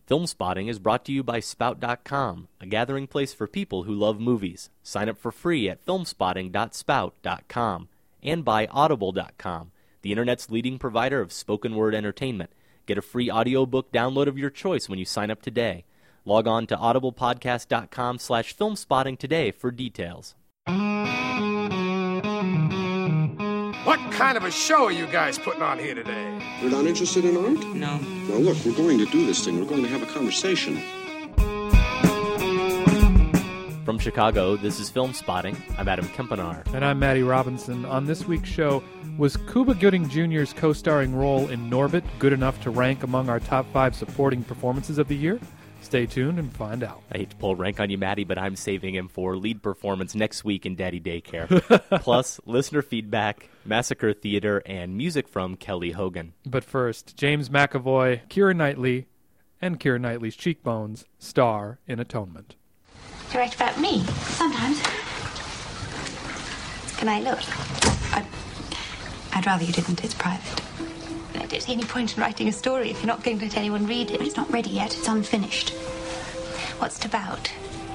Film Spotting is brought to you by Spout.com, a gathering place for people who love movies. Sign up for free at filmspotting.spout.com, and by Audible.com, the internet's leading provider of spoken word entertainment. Get a free audiobook download of your choice when you sign up today. Log on to audiblepodcast.com/filmspotting today for details. What kind of a show are you guys putting on here today? You're not interested in art? No. Now look, we're going to do this thing. We're going to have a conversation. From Chicago, this is Film Spotting. I'm Adam Kempenaar. And I'm Matty Robinson. On this week's show, was Cuba Gooding Jr.'s co-starring role in Norbit good enough to rank among our top 5 supporting performances of the year? Stay tuned and find out. I hate to pull rank on you, Matty, but I'm saving him for lead performance next week in Daddy Daycare. Plus, listener feedback, Massacre Theater, and music from Kelly Hogan. But first, James McAvoy, Keira Knightley, and Keira Knightley's cheekbones star in Atonement. You write about me? Sometimes. Can I look? I'd rather you didn't. It's private. I don't see any point in writing a story if you're not going to let anyone read it. It's not ready yet. It's unfinished. What's it about?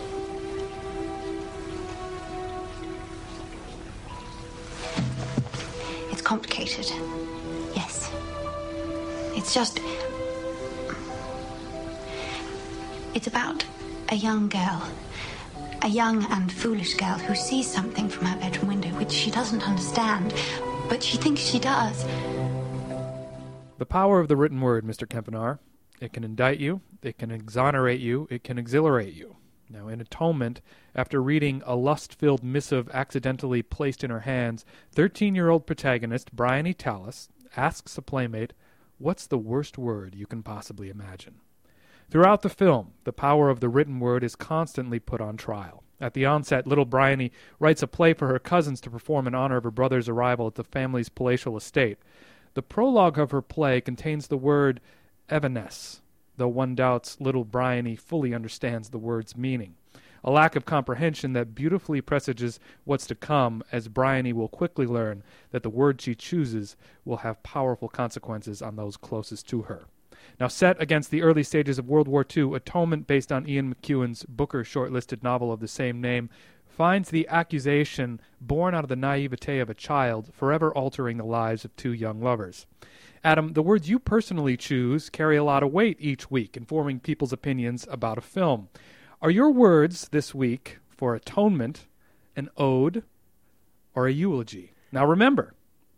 It's complicated. Yes. It's just... It's about a young girl. A young and foolish girl who sees something from her bedroom window which she doesn't understand, but she thinks she does. The power of the written word, Mr. Kempenaar. It can indict you, it can exonerate you, it can exhilarate you. Now, in Atonement, after reading a lust-filled missive accidentally placed in her hands, 13-year-old protagonist Bryony Tallis asks a playmate, "What's the worst word you can possibly imagine?" Throughout the film, the power of the written word is constantly put on trial. At the onset, little Bryony writes a play for her cousins to perform in honor of her brother's arrival at the family's palatial estate. The prologue of her play contains the word evanesce, though one doubts little Bryony fully understands the word's meaning. A lack of comprehension that beautifully presages what's to come, as Bryony will quickly learn that the word she chooses will have powerful consequences on those closest to her. Now, set against the early stages of World War II, Atonement, based on Ian McEwan's Booker shortlisted novel of the same name, finds the accusation born out of the naivete of a child, forever altering the lives of 2 young lovers. Adam, the words you personally choose carry a lot of weight each week, informing people's opinions about a film. Are your words this week for Atonement an ode or a eulogy? Now remember,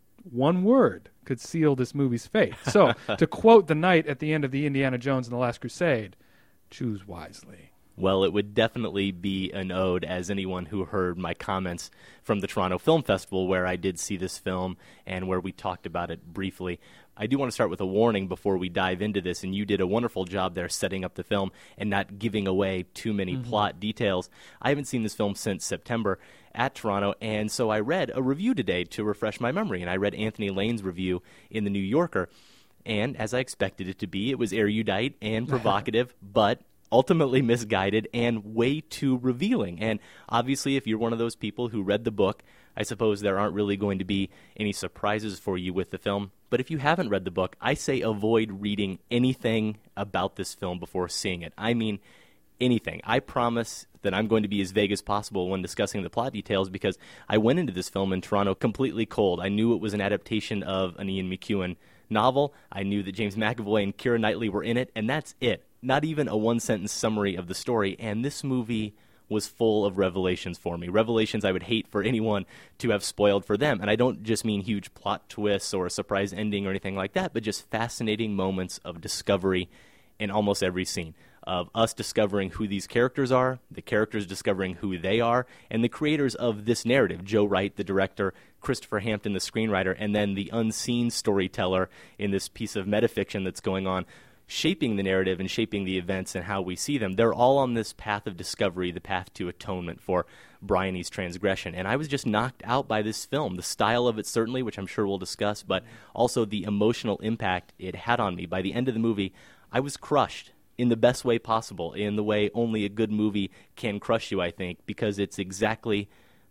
one word could seal this movie's fate. So, to quote the knight at the end of the Indiana Jones and the Last Crusade, choose wisely. Well, it would definitely be an ode, as anyone who heard my comments from the Toronto Film Festival, where I did see this film and where we talked about it briefly. I do want to start with a warning before we dive into this, and you did a wonderful job there setting up the film and not giving away too many plot details. I haven't seen this film since September at Toronto, and so I read a review today to refresh my memory, and I read Anthony Lane's review in The New Yorker, and as I expected it to be, it was erudite and provocative, but ultimately misguided and way too revealing. And obviously, if you're one of those people who read the book, I suppose there aren't really going to be any surprises for you with the film. But if you haven't read the book, I say avoid reading anything about this film before seeing it. I mean, anything. I promise that I'm going to be as vague as possible when discussing the plot details, because I went into this film in Toronto completely cold. I knew it was an adaptation of an Ian McEwan novel. I knew that James McAvoy and Keira Knightley were in it, and that's it. Not even a one-sentence summary of the story, and this movie was full of revelations for me. Revelations I would hate for anyone to have spoiled for them, and I don't just mean huge plot twists or a surprise ending or anything like that, but just fascinating moments of discovery in almost every scene, of us discovering who these characters are, the characters discovering who they are, and the creators of this narrative, Joe Wright, the director, Christopher Hampton, the screenwriter, and then the unseen storyteller in this piece of metafiction that's going on, shaping the narrative and shaping the events and how we see them. They're all on this path of discovery, the path to atonement for Bryony's transgression. And I was just knocked out by this film. The style of it, certainly, which I'm sure we'll discuss, but also the emotional impact it had on me. By the end of the movie, I was crushed in the best way possible, in the way only a good movie can crush you, I think, because it's exactly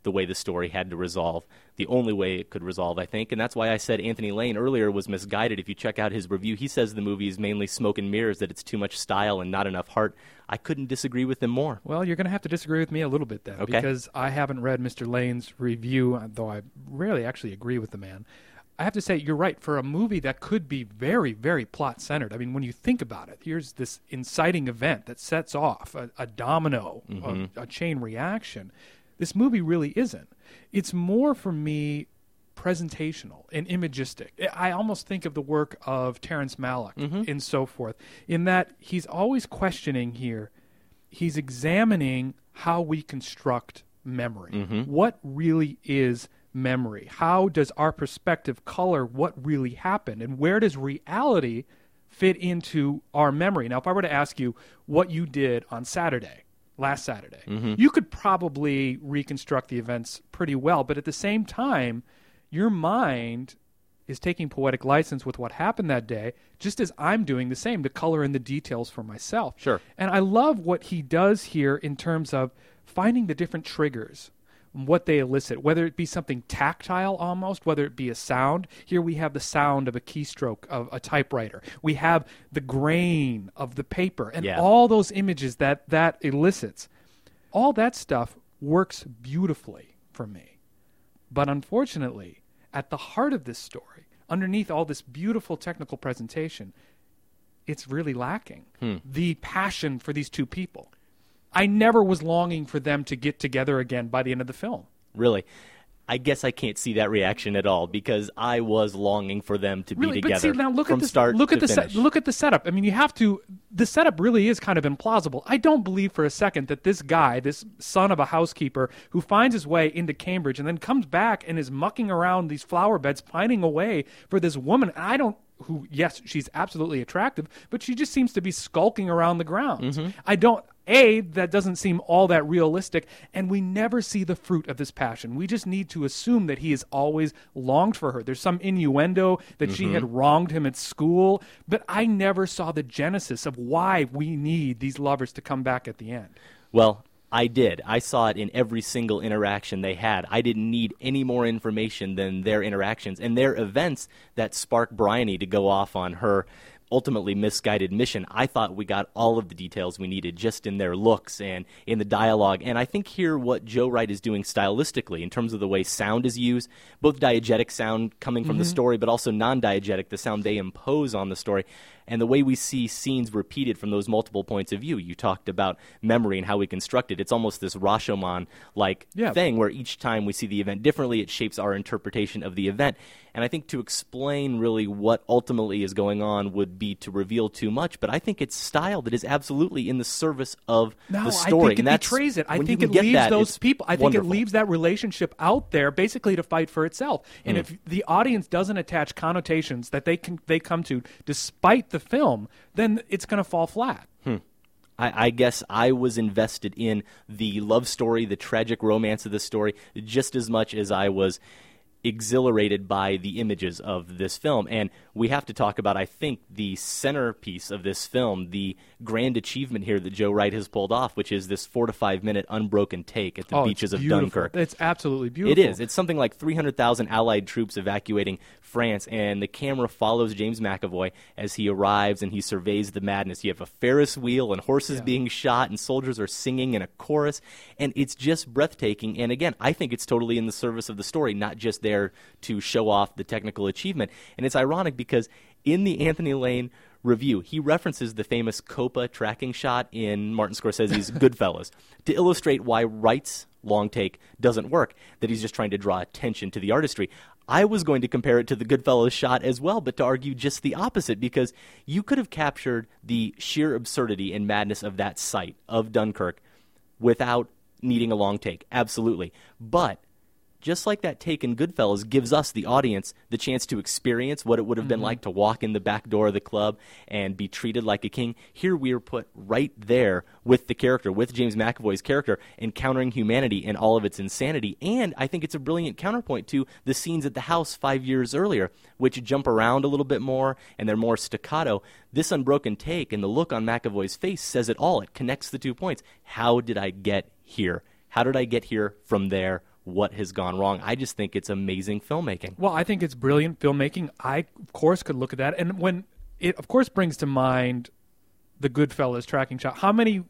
the way the story had to resolve, the only way it could resolve, I think. And that's why I said Anthony Lane earlier was misguided. If you check out his review, he says the movie is mainly smoke and mirrors, that it's too much style and not enough heart. I couldn't disagree with him more. Well, you're going to have to disagree with me a little bit then, Okay. because I haven't read Mr. Lane's review, though I rarely actually agree with the man. I have to say, you're right, for a movie that could be very, very plot-centered. I mean, when you think about it, here's this inciting event that sets off a domino, a chain reaction. This movie really isn't. It's more, for me, presentational and imagistic. I almost think of the work of Terrence Malick and so forth, in that he's always questioning here. He's examining how we construct memory. What really is memory? How does our perspective color what really happened? And where does reality fit into our memory? Now, if I were to ask you what you did on last Saturday, you could probably reconstruct the events pretty well, but at the same time, your mind is taking poetic license with what happened that day, just as I'm doing the same to color in the details for myself. Sure. And I love what he does here in terms of finding the different triggers, what they elicit, whether it be something tactile almost, whether it be a sound. Here we have the sound of a keystroke of a typewriter. We have the grain of the paper and all those images that elicits. All that stuff works beautifully for me. But unfortunately, at the heart of this story, underneath all this beautiful technical presentation, it's really lacking. The passion for these two people. I never was longing for them to get together again by the end of the film. Really? I guess I can't see that reaction at all, because I was longing for them to be together but see, now look from at the, start look to at the finish. look at the setup. I mean, the setup really is kind of implausible. I don't believe for a second that this guy, this son of a housekeeper who finds his way into Cambridge and then comes back and is mucking around these flower beds, finding a way for this woman. Yes, she's absolutely attractive, but she just seems to be skulking around the grounds. That doesn't seem all that realistic, and we never see the fruit of this passion. We just need to assume that he has always longed for her. There's some innuendo that she had wronged him at school, but I never saw the genesis of why we need these lovers to come back at the end. Well, I did. I saw it in every single interaction they had. I didn't need any more information than their interactions and their events that sparked Bryony to go off on her ultimately misguided mission. I thought we got all of the details we needed just in their looks and in the dialogue. And I think here what Joe Wright is doing stylistically in terms of the way sound is used, both diegetic sound coming from the story, but also non-diegetic, the sound they impose on the story, and the way we see scenes repeated from those multiple points of view. You talked about memory and how we construct it. It's almost this Rashomon-like thing where each time we see the event differently, it shapes our interpretation of the event. And I think to explain really what ultimately is going on would be to reveal too much, but I think it's style that is absolutely in the service of the story. I think it betrays it. I think it leaves those people. I think it leaves that relationship out there basically to fight for itself. And if the audience doesn't attach connotations that they come to despite the film, then it's going to fall flat. I guess I was invested in the love story, the tragic romance of the story, just as much as I was exhilarated by the images of this film. And we have to talk about, I think, the centerpiece of this film, the grand achievement here that Joe Wright has pulled off, which is this 4 to 5 minute unbroken take at the beaches of Dunkirk. It's absolutely beautiful. It is. It's something like 300,000 Allied troops evacuating France, and the camera follows James McAvoy as he arrives and he surveys the madness. You have a Ferris wheel and horses being shot and soldiers are singing in a chorus, and it's just breathtaking. And again, I think it's totally in the service of the story, not just there to show off the technical achievement. And it's ironic because in the Anthony Lane review, he references the famous Copa tracking shot in Martin Scorsese's Goodfellas to illustrate why Wright's long take doesn't work, that he's just trying to draw attention to the artistry. I was going to compare it to the Goodfellas shot as well, but to argue just the opposite, because you could have captured the sheer absurdity and madness of that sight of Dunkirk without needing a long take. Absolutely. But just like that take in Goodfellas gives us, the audience, the chance to experience what it would have been like to walk in the back door of the club and be treated like a king, here we are put right there with the character, with James McAvoy's character, encountering humanity and all of its insanity. And I think it's a brilliant counterpoint to the scenes at the house 5 years earlier, which jump around a little bit more and they're more staccato. This unbroken take and the look on McAvoy's face says it all. It connects the 2 points. How did I get here? How did I get here from there what has gone wrong. I just think it's amazing filmmaking. Well, I think it's brilliant filmmaking. I, of course, could look at that. And when it, of course, brings to mind the Goodfellas tracking shot. How many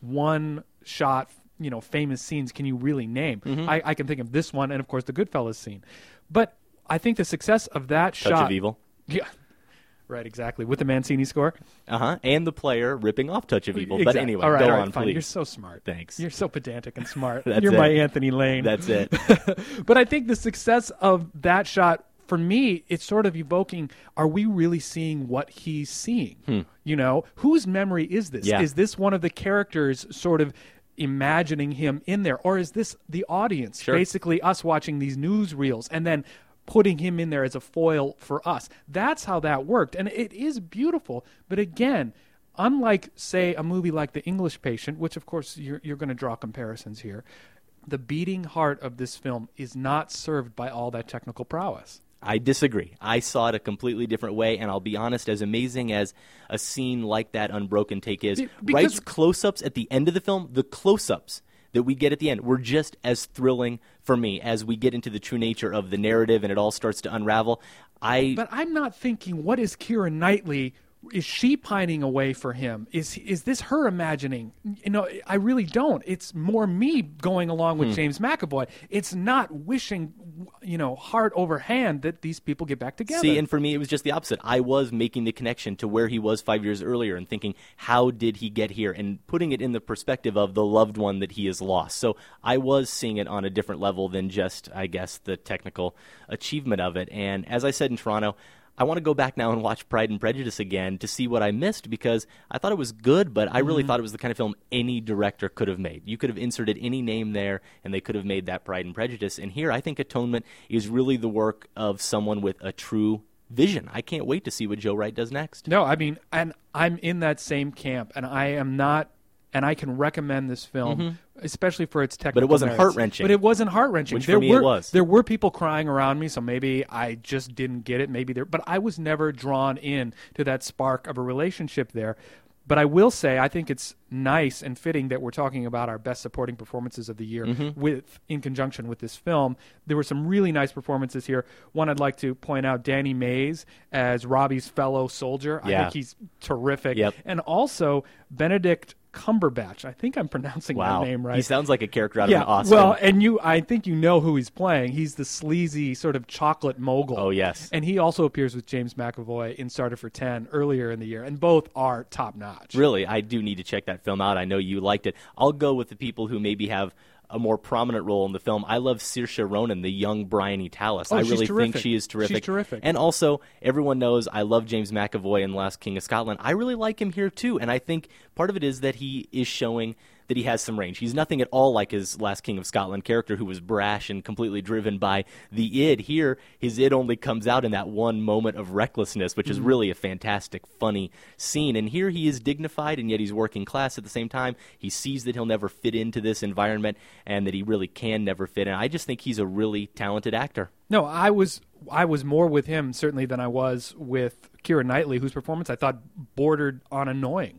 one-shot, famous scenes can you really name? I can think of this one and, of course, the Goodfellas scene. But I think the success of that shot... Touch of Evil. Yeah. Right, exactly. With the Mancini score. And the player ripping off Touch of Evil. Exactly. But anyway, all right, go all right, on, fine. please. You're so smart. Thanks. You're so pedantic and smart. That's You're it. my Anthony Lane. That's it. But I think the success of that shot, for me, it's sort of evoking, are we really seeing what he's seeing? Whose memory is this? Yeah. Is this one of the characters sort of imagining him in there? Or is this the audience, Sure. basically us watching these newsreels and then putting him in there as a foil for us? That's how that worked. And it is beautiful. But again, unlike, say, a movie like The English Patient, which, of course, you're going to draw comparisons here, the beating heart of this film is not served by all that technical prowess. I disagree. I saw it a completely different way, and I'll be honest, as amazing as a scene like that Unbroken Take is, Wright's close-ups at the end of the film, the close-ups that we get at the end were just as thrilling for me as we get into the true nature of the narrative and it all starts to unravel. But I'm not thinking, what is Keira Knightley? Is she pining away for him? Is this her imagining? I really don't. It's more me going along with James McAvoy. It's not wishing, heart over hand that these people get back together. See, and for me, it was just the opposite. I was making the connection to where he was 5 years earlier and thinking, how did he get here? And putting it in the perspective of the loved one that he has lost. So I was seeing it on a different level than just, I guess, the technical achievement of it. And as I said in Toronto, I want to go back now and watch Pride and Prejudice again to see what I missed, because I thought it was good, but I really thought it was the kind of film any director could have made. You could have inserted any name there, and they could have made that Pride and Prejudice. And here, I think Atonement is really the work of someone with a true vision. I can't wait to see what Joe Wright does next. No, I mean, and I'm in that same camp, and I am not, and I can recommend this film, especially for its technical But it wasn't merits. heart-wrenching. But it wasn't heart-wrenching. Which for me it was. There were people crying around me, so maybe I just didn't get it. But I was never drawn in to that spark of a relationship there. But I will say, I think it's nice and fitting that we're talking about our best supporting performances of the year in conjunction with this film. There were some really nice performances here. One I'd like to point out, Danny Mays as Robbie's fellow soldier. I think he's terrific. Yep. And also Benedict Cumberbatch. I think I'm pronouncing that name right. He sounds like a character out of an Oscar. Well, and I think you know who he's playing. He's the sleazy sort of chocolate mogul. Oh, yes. And he also appears with James McAvoy in Starter for 10 earlier in the year, and both are top-notch. Really, I do need to check that film out. I know you liked it. I'll go with the people who maybe have a more prominent role in the film. I love Saoirse Ronan, the young Bryony Tallis. I really think she is terrific. She's terrific. And also, everyone knows I love James McAvoy in Last King of Scotland. I really like him here, too. And I think part of it is that he is showing that he has some range. He's nothing at all like his Last King of Scotland character who was brash and completely driven by the id. Here, his id only comes out in that one moment of recklessness, which is really a fantastic, funny scene. And here he is dignified, and yet he's working class at the same time. He sees that he'll never fit into this environment and that he really can never fit in. I just think he's a really talented actor. No, I was more with him, certainly, than I was with Keira Knightley, whose performance I thought bordered on annoying.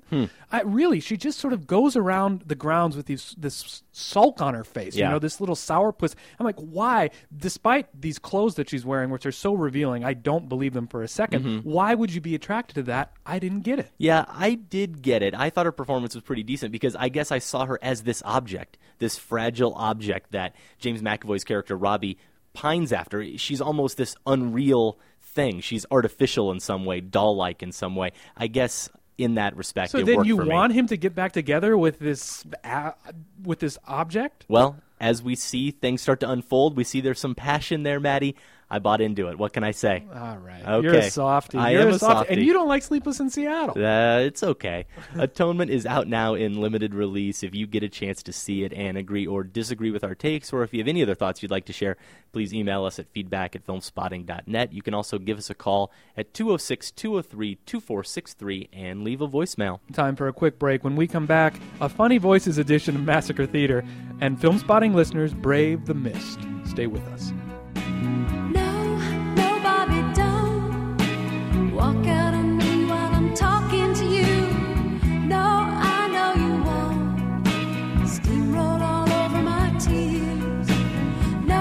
She just sort of goes around the grounds with this sulk on her face, this little sourpuss. I'm like, why? Despite these clothes that she's wearing, which are so revealing, I don't believe them for a second. Why would you be attracted to that? I didn't get it. Yeah, I did get it. I thought her performance was pretty decent because I guess I saw her as this object, this fragile object that James McAvoy's character, Robbie, pines after. She's almost this unreal thing. She's artificial in some way, doll-like in some way. I guess in that respect, so it then worked you for want me. him to get back together with this object? Well, as we see things start to unfold, we see there's some passion there, Maddie. I bought into it. What can I say? All right. Okay. You're a softie. I am a softie. And you don't like Sleepless in Seattle. It's okay. Atonement is out now in limited release. If you get a chance to see it and agree or disagree with our takes, or if you have any other thoughts you'd like to share, please email us at feedback@filmspotting.net. You can also give us a call at 206-203-2463 and leave a voicemail. Time for a quick break. When we come back, a Funny Voices edition of Massacre Theater, and Film Spotting listeners brave the mist. Stay with us. No, Bobby, don't walk out on me while I'm talking to you. No, I know you won't steamroll all over my tears.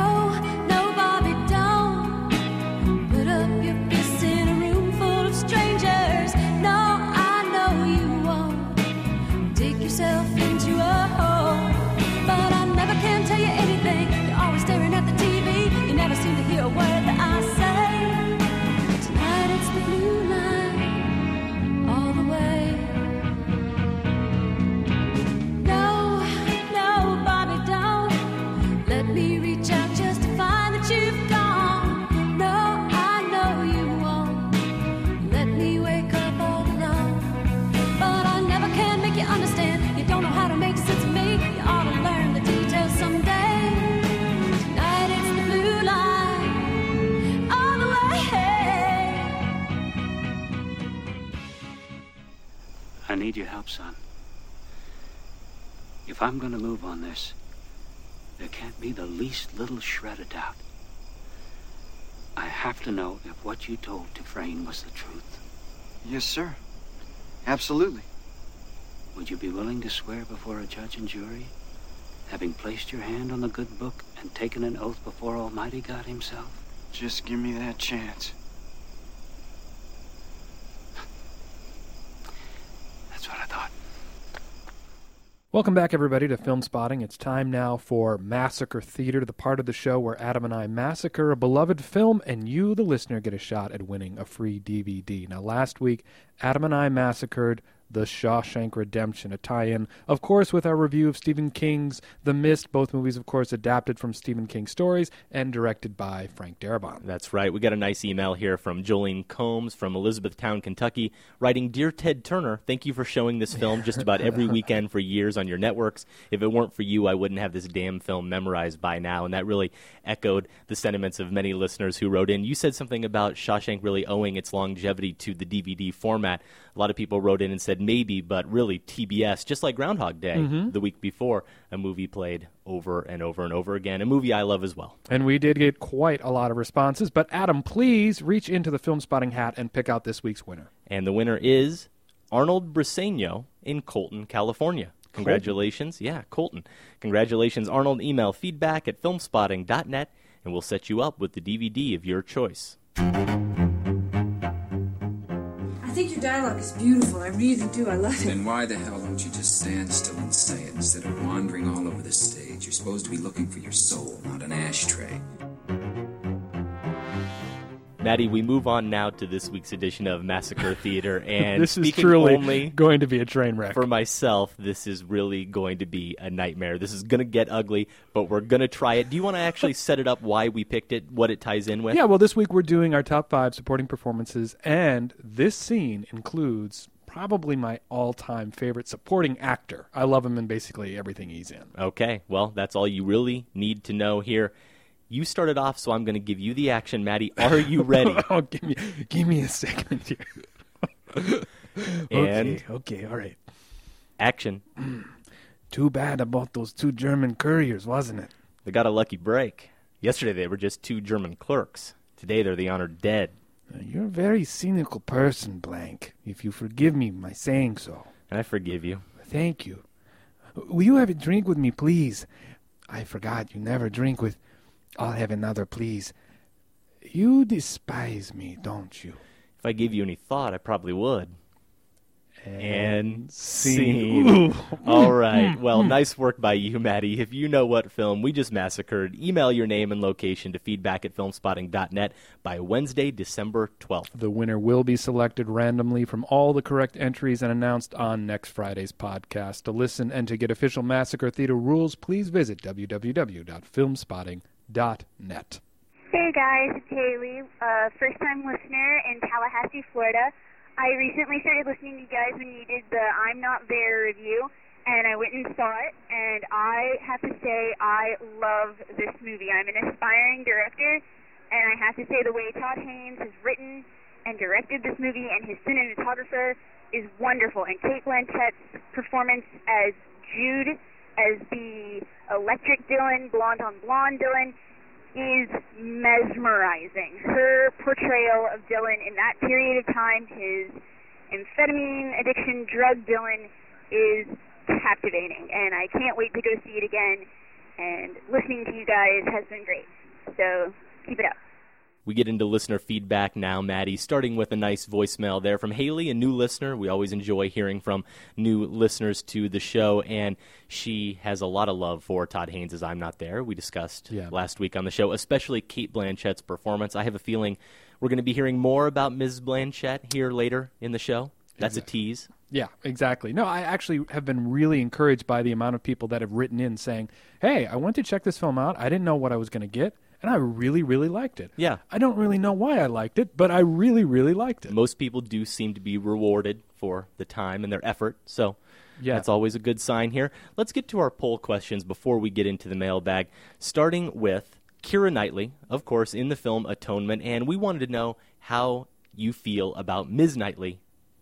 son. If I'm going to move on this, there can't be the least little shred of doubt. I have to know if what you told Dufresne was the truth. Yes, sir. Absolutely. Would you be willing to swear before a judge and jury, having placed your hand on the good book and taken an oath before Almighty God himself? Just give me that chance. That's what I thought. Welcome back, everybody, to Film Spotting. It's time now for Massacre Theater, the part of the show where Adam and I massacre a beloved film, and you, the listener, get a shot at winning a free DVD. Now, last week, Adam and I massacred The Shawshank Redemption, a tie-in, of course, with our review of Stephen King's The Mist, both movies, of course, adapted from Stephen King's stories and directed by Frank Darabont. That's right. We got a nice email here from Jolene Combs from Elizabethtown, Kentucky, writing, Dear Ted Turner, thank you for showing this film just about every weekend for years on your networks. If it weren't for you, I wouldn't have this damn film memorized by now. And that really echoed the sentiments of many listeners who wrote in. You said something about Shawshank really owing its longevity to the DVD format. A lot of people wrote in and said maybe, but really TBS, just like Groundhog Day the week before, a movie played over and over and over again, a movie I love as well. And we did get quite a lot of responses, but Adam, please reach into the Film Spotting hat and pick out this week's winner. And the winner is Arnold Briseño in Colton, California. Congratulations. Colton. Yeah, Colton. Congratulations, Arnold. Email feedback@filmspotting.net, and we'll set you up with the DVD of your choice. I think your dialogue is beautiful. I really do. I love it. Then why the hell don't you just stand still and say it instead of wandering all over the stage? You're supposed to be looking for your soul, not an ashtray. Maddie, we move on now to this week's edition of Massacre Theater, and this is speaking truly only going to be a train wreck. For myself, this is really going to be a nightmare. This is going to get ugly, but we're going to try it. Do you want to actually set it up why we picked it, what it ties in with? Yeah, well, this week we're doing our top 5 supporting performances, and this scene includes probably my all-time favorite supporting actor. I love him in basically everything he's in. Okay, well, that's all you really need to know here. You started off, so I'm going to give you the action, Maddie. Are you ready? Oh, give me a second here. And okay, all right. Action. Too bad about those 2 German couriers, wasn't it? They got a lucky break. Yesterday they were just 2 German clerks. Today they're the honored dead. You're a very cynical person, Blank, if you forgive me my saying so. I forgive you. Thank you. Will you have a drink with me, please? I forgot you never drink with... I'll have another, please. You despise me, don't you? If I gave you any thought, I probably would. And scene. scene. All right. Well, nice work by you, Maddie. If you know what film we just massacred, email your name and location to feedback@filmspotting.net by Wednesday, December 12th. The winner will be selected randomly from all the correct entries and announced on next Friday's podcast. To listen and to get official Massacre Theater rules, please visit www.filmspotting.net. Hey guys, it's Haley, first-time listener in Tallahassee, Florida. I recently started listening to you guys when you did the I'm Not There review, and I went and saw it, and I have to say I love this movie. I'm an aspiring director, and I have to say the way Todd Haynes has written and directed this movie and his cinematographer is wonderful, and Cate Blanchett's performance as Jude, as the electric Dylan, blonde on blonde Dylan, is mesmerizing. Her portrayal of Dylan in that period of time, his amphetamine addiction, drug Dylan, is captivating, and I can't wait to go see it again, and listening to you guys has been great. So keep it up. We get into listener feedback now, Maddie, starting with a nice voicemail there from Haley, a new listener. We always enjoy hearing from new listeners to the show, and she has a lot of love for Todd Haynes' I'm Not There. We discussed last week on the show, especially Cate Blanchett's performance. I have a feeling we're going to be hearing more about Ms. Blanchett here later in the show. That's a tease. Yeah, exactly. No, I actually have been really encouraged by the amount of people that have written in saying, hey, I went to check this film out. I didn't know what I was going to get. And I really, really liked it. Yeah. I don't really know why I liked it, but I really, really liked it. Most people do seem to be rewarded for the time and their effort, so that's always a good sign here. Let's get to our poll questions before we get into the mailbag, starting with Keira Knightley, of course, in the film Atonement, and we wanted to know how you feel about Ms. Knightley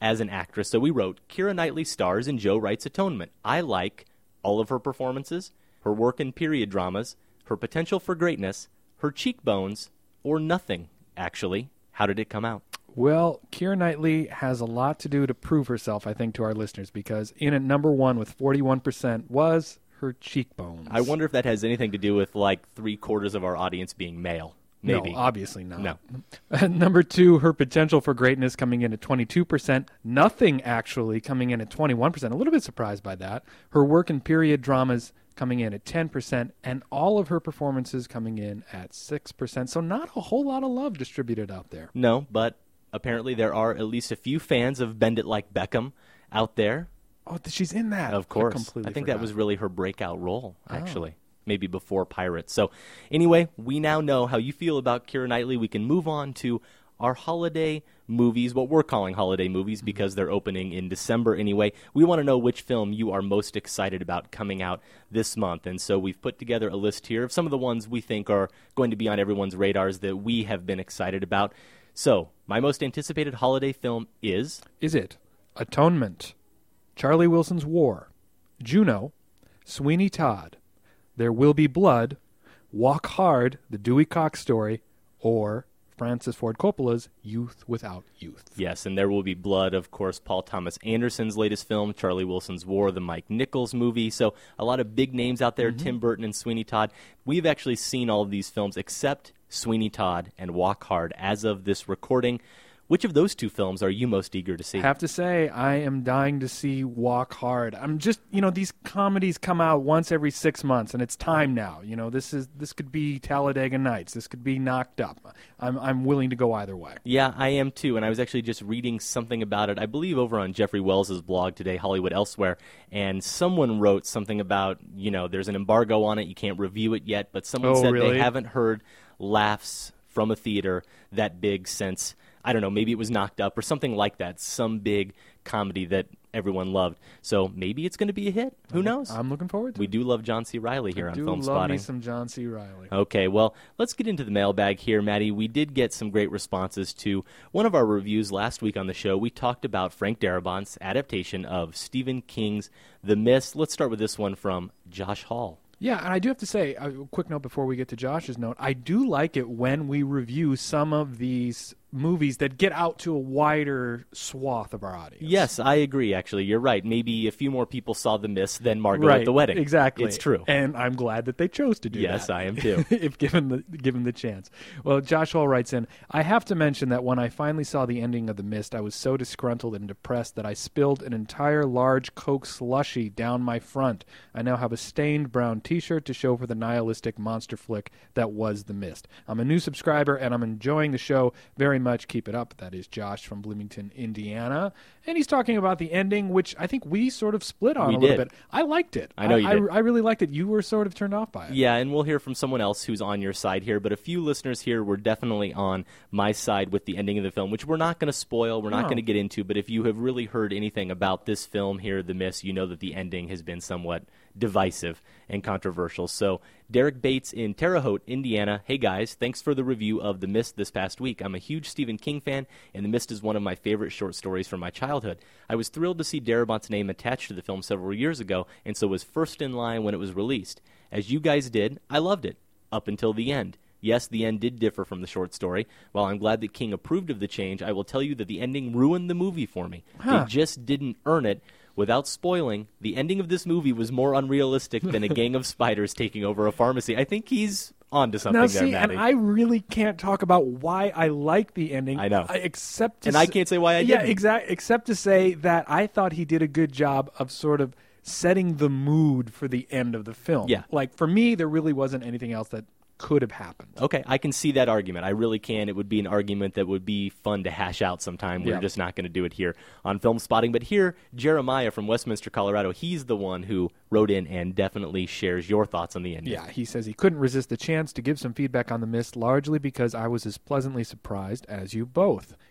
as an actress. So we wrote, Keira Knightley stars in Joe Wright's Atonement. I like all of her performances, her work in period dramas, her potential for greatness, her cheekbones, or nothing, actually. How did it come out? Well, Keira Knightley has a lot to do to prove herself, I think, to our listeners, because in at number one with 41% was her cheekbones. I wonder if that has anything to do with, like, 3/4 of our audience being male. Maybe. No, obviously not. No. Number two, her potential for greatness coming in at 22%. Nothing, actually, coming in at 21%. A little bit surprised by that. Her work in period dramas coming in at 10%, and all of her performances coming in at 6%. So not a whole lot of love distributed out there. No, but apparently there are at least a few fans of Bend It Like Beckham out there. Oh, she's in that. Of course. I think that was really her breakout role, actually. Maybe before Pirates. So anyway, we now know how you feel about Keira Knightley. We can move on to our holiday movies, what we're calling holiday movies because they're opening in December anyway. We want to know which film you are most excited about coming out this month. And so we've put together a list here of some of the ones we think are going to be on everyone's radars that we have been excited about. So my most anticipated holiday film is... Is it Atonement, Charlie Wilson's War, Juno, Sweeney Todd, There Will Be Blood, Walk Hard, The Dewey Cox Story, or Francis Ford Coppola's Youth Without Youth? Yes, and There Will Be Blood, of course, Paul Thomas Anderson's latest film, Charlie Wilson's War, the Mike Nichols movie. So a lot of big names out there, Tim Burton and Sweeney Todd. We've actually seen all of these films except Sweeney Todd and Walk Hard as of this recording. Which of those two films are you most eager to see? I have to say, I am dying to see Walk Hard. I'm just, these comedies come out once every 6 months, and it's time now. This could be Talladega Nights. This could be Knocked Up. I'm willing to go either way. Yeah, I am too, and I was actually just reading something about it, I believe over on Jeffrey Wells' blog today, Hollywood Elsewhere, and someone wrote something about, there's an embargo on it, you can't review it yet, but someone said really? They haven't heard laughs from a theater that big since... I don't know, maybe it was Knocked Up or something like that, some big comedy that everyone loved. So maybe it's going to be a hit. Who knows? I'm looking forward to it. We do love John C. Reilly here on Film Spotting. I do love me some John C. Reilly. Okay, well, let's get into the mailbag here, Maddie. We did get some great responses to one of our reviews last week on the show. We talked about Frank Darabont's adaptation of Stephen King's The Mist. Let's start with this one from Josh Hall. Yeah, and I do have to say, a quick note before we get to Josh's note, I do like it when we review some of these movies that get out to a wider swath of our audience. Yes, I agree, actually. You're right. Maybe a few more people saw The Mist than Margot at the Wedding. Exactly. It's true. And I'm glad that they chose to do that. Yes, I am too. If given the chance. Well, Josh Hall writes in, I have to mention that when I finally saw the ending of The Mist, I was so disgruntled and depressed that I spilled an entire large Coke slushy down my front. I now have a stained brown t-shirt to show for the nihilistic monster flick that was The Mist. I'm a new subscriber, and I'm enjoying the show very much. Keep it up. That is Josh from Bloomington, Indiana. And he's talking about the ending, which I think we sort of split on little bit. I liked it. I know you did. I really liked it. You were sort of turned off by it. Yeah, and we'll hear from someone else who's on your side here, but a few listeners here were definitely on my side with the ending of the film, which we're not going to spoil, we're not going to get into, but if you have really heard anything about this film here, The Mist, you know that the ending has been somewhat divisive and controversial. So Derek Bates in Terre Haute, Indiana. Hey guys, thanks for the review of The Mist this past week. I'm a huge Stephen King fan, and The Mist is one of my favorite short stories from my childhood. I was thrilled to see Darabont's name attached to the film several years ago, and so was first in line when it was released. As you guys did, I loved it, up until the end. Yes, the end did differ from the short story. While I'm glad that King approved of the change, I will tell you that the ending ruined the movie for me. They just didn't earn it. Without spoiling, the ending of this movie was more unrealistic than a gang of spiders taking over a pharmacy. I think he's on to something there, Maddie. And I really can't talk about why I like the ending. I know. Except I can't say why I didn't. Yeah, exactly. Except to say that I thought he did a good job of sort of setting the mood for the end of the film. Yeah. Like, for me, there really wasn't anything else that could have happened. Okay, I can see that argument. I really can. It would be an argument that would be fun to hash out sometime. We're just not going to do it here on Film Spotting. But here, Jeremiah from Westminster, Colorado, he's the one who wrote in and definitely shares your thoughts on the ending. Yeah, he says he couldn't resist the chance to give some feedback on The Mist, largely because I was as pleasantly surprised as you both.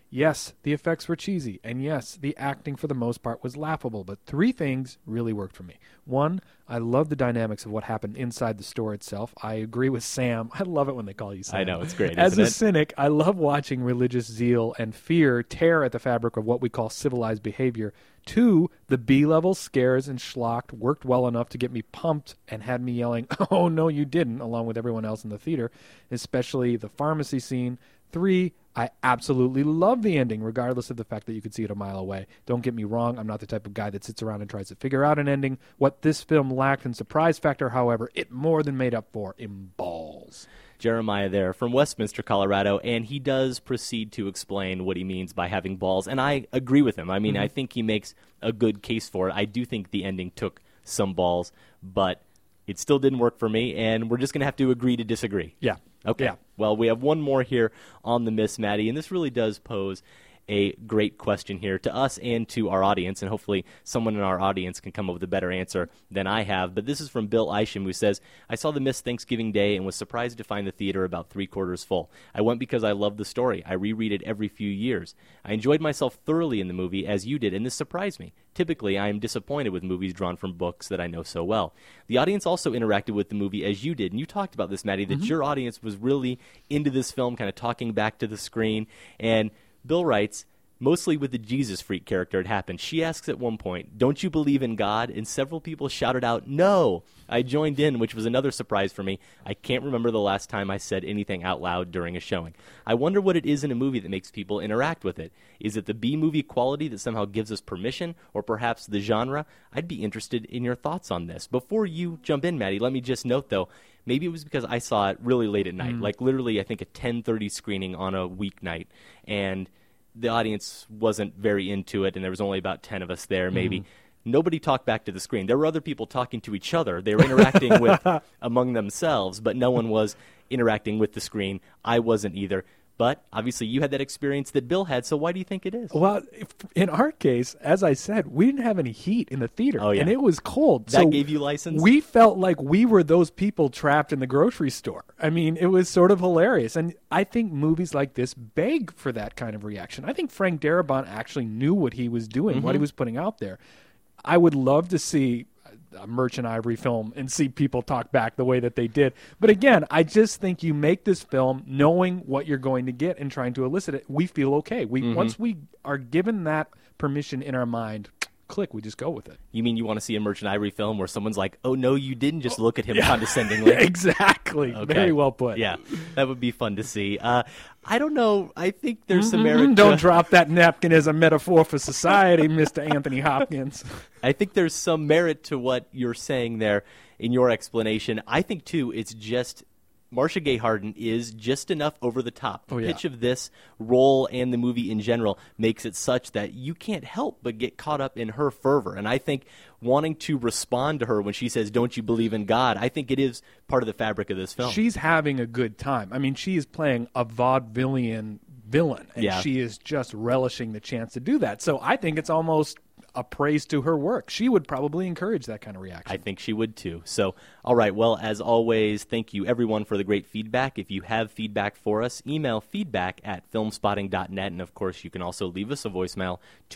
Yes, the effects were cheesy, and yes, the acting for the most part was laughable, but 3 things really worked for me. 1, I love the dynamics of what happened inside the store itself. I agree with Sam. I love it when they call you Sam. I know, it's great, As isn't a it? cynic, I love watching religious zeal and fear tear at the fabric of what we call civilized behavior. 2, the B-level scares and schlock worked well enough to get me pumped and had me yelling, "Oh, no, you didn't," along with everyone else in the theater, especially the pharmacy scene. 3, I absolutely love the ending, regardless of the fact that you could see it a mile away. Don't get me wrong, I'm not the type of guy that sits around and tries to figure out an ending. What this film lacked in surprise factor, however, it more than made up for in balls. Jeremiah there from Westminster, Colorado, and he does proceed to explain what he means by having balls, and I agree with him. I mean, I think he makes a good case for it. I do think the ending took some balls, but it still didn't work for me, and we're just going to have to agree to disagree. Yeah. Okay. Yeah. Well, we have one more here on the Miss Maddie, and this really does pose a great question here to us and to our audience, and hopefully someone in our audience can come up with a better answer than I have. But this is from Bill Isham, who says, I saw The Miss Thanksgiving Day and was surprised to find the theater about 3/4 full. I went because I loved the story. I reread it every few years. I enjoyed myself thoroughly in the movie, as you did, and this surprised me. Typically, I am disappointed with movies drawn from books that I know so well. The audience also interacted with the movie as you did, and you talked about this, Maddie, that your audience was really into this film, kind of talking back to the screen, and Bill writes, mostly with the Jesus freak character it happened. She asks at one point, don't you believe in God? And several people shouted out, no. I joined in, which was another surprise for me. I can't remember the last time I said anything out loud during a showing. I wonder what it is in a movie that makes people interact with it. Is it the B-movie quality that somehow gives us permission, or perhaps the genre? I'd be interested in your thoughts on this. Before you jump in, Maddie, let me just note, though, maybe it was because I saw it really late at night, like literally I think a 10:30 screening on a weeknight, and the audience wasn't very into it, and there was only about 10 of us there, maybe. Nobody talked back to the screen. There were other people talking to each other. They were interacting with among themselves, but no one was interacting with the screen. I wasn't either. But obviously you had that experience that Bill had, so why do you think it is? Well, in our case, as I said, we didn't have any heat in the theater, and it was cold. That gave you license? We felt like we were those people trapped in the grocery store. I mean, it was sort of hilarious, and I think movies like this beg for that kind of reaction. I think Frank Darabont actually knew what he was doing, what he was putting out there. I would love to see a Merchant Ivory film and see people talk back the way that they did. But again, I just think you make this film knowing what you're going to get and trying to elicit it. We feel okay. Once we are given that permission in our mind, click, we just go with it. You mean you want to see a Merchant Ivory film where someone's like, oh, no, you didn't just look at him condescendingly? Exactly. Okay. Very well put. Yeah, that would be fun to see. I don't know. I think there's some merit. Don't drop that napkin as a metaphor for society, Mr. Anthony Hopkins. I think there's some merit to what you're saying there in your explanation. I think, too, it's just Marcia Gay Harden is just enough over the top. The pitch of this role and the movie in general makes it such that you can't help but get caught up in her fervor. And I think wanting to respond to her when she says, don't you believe in God, I think it is part of the fabric of this film. She's having a good time. I mean, she is playing a vaudevillian villain, and she is just relishing the chance to do that. So I think it's almost a praise to her work. She would probably encourage that kind of reaction. I think she would too. So, all right, well, as always, thank you everyone for the great feedback. If you have feedback for us, email feedback@filmspotting.net, and of course you can also leave us a voicemail,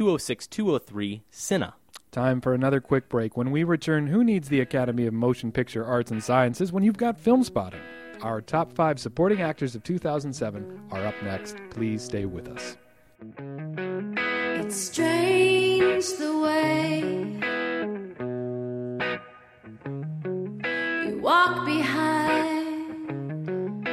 206-203-CINA. Time for another quick break. When we return, who needs the Academy of Motion Picture Arts and Sciences when you've got Film Spotting? Our top 5 supporting actors of 2007 are up next. Please stay with us. It's strange the way you walk behind,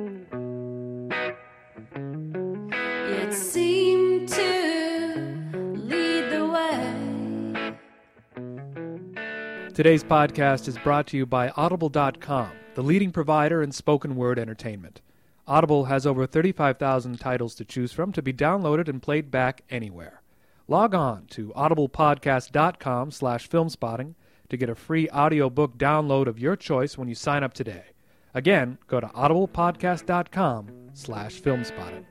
yet seem to lead the way. Today's podcast is brought to you by Audible.com, the leading provider in spoken word entertainment. Audible has over 35,000 titles to choose from to be downloaded and played back anywhere. Log on to audiblepodcast.com/filmspotting to get a free audiobook download of your choice when you sign up today. Again, go to audiblepodcast.com/filmspotting.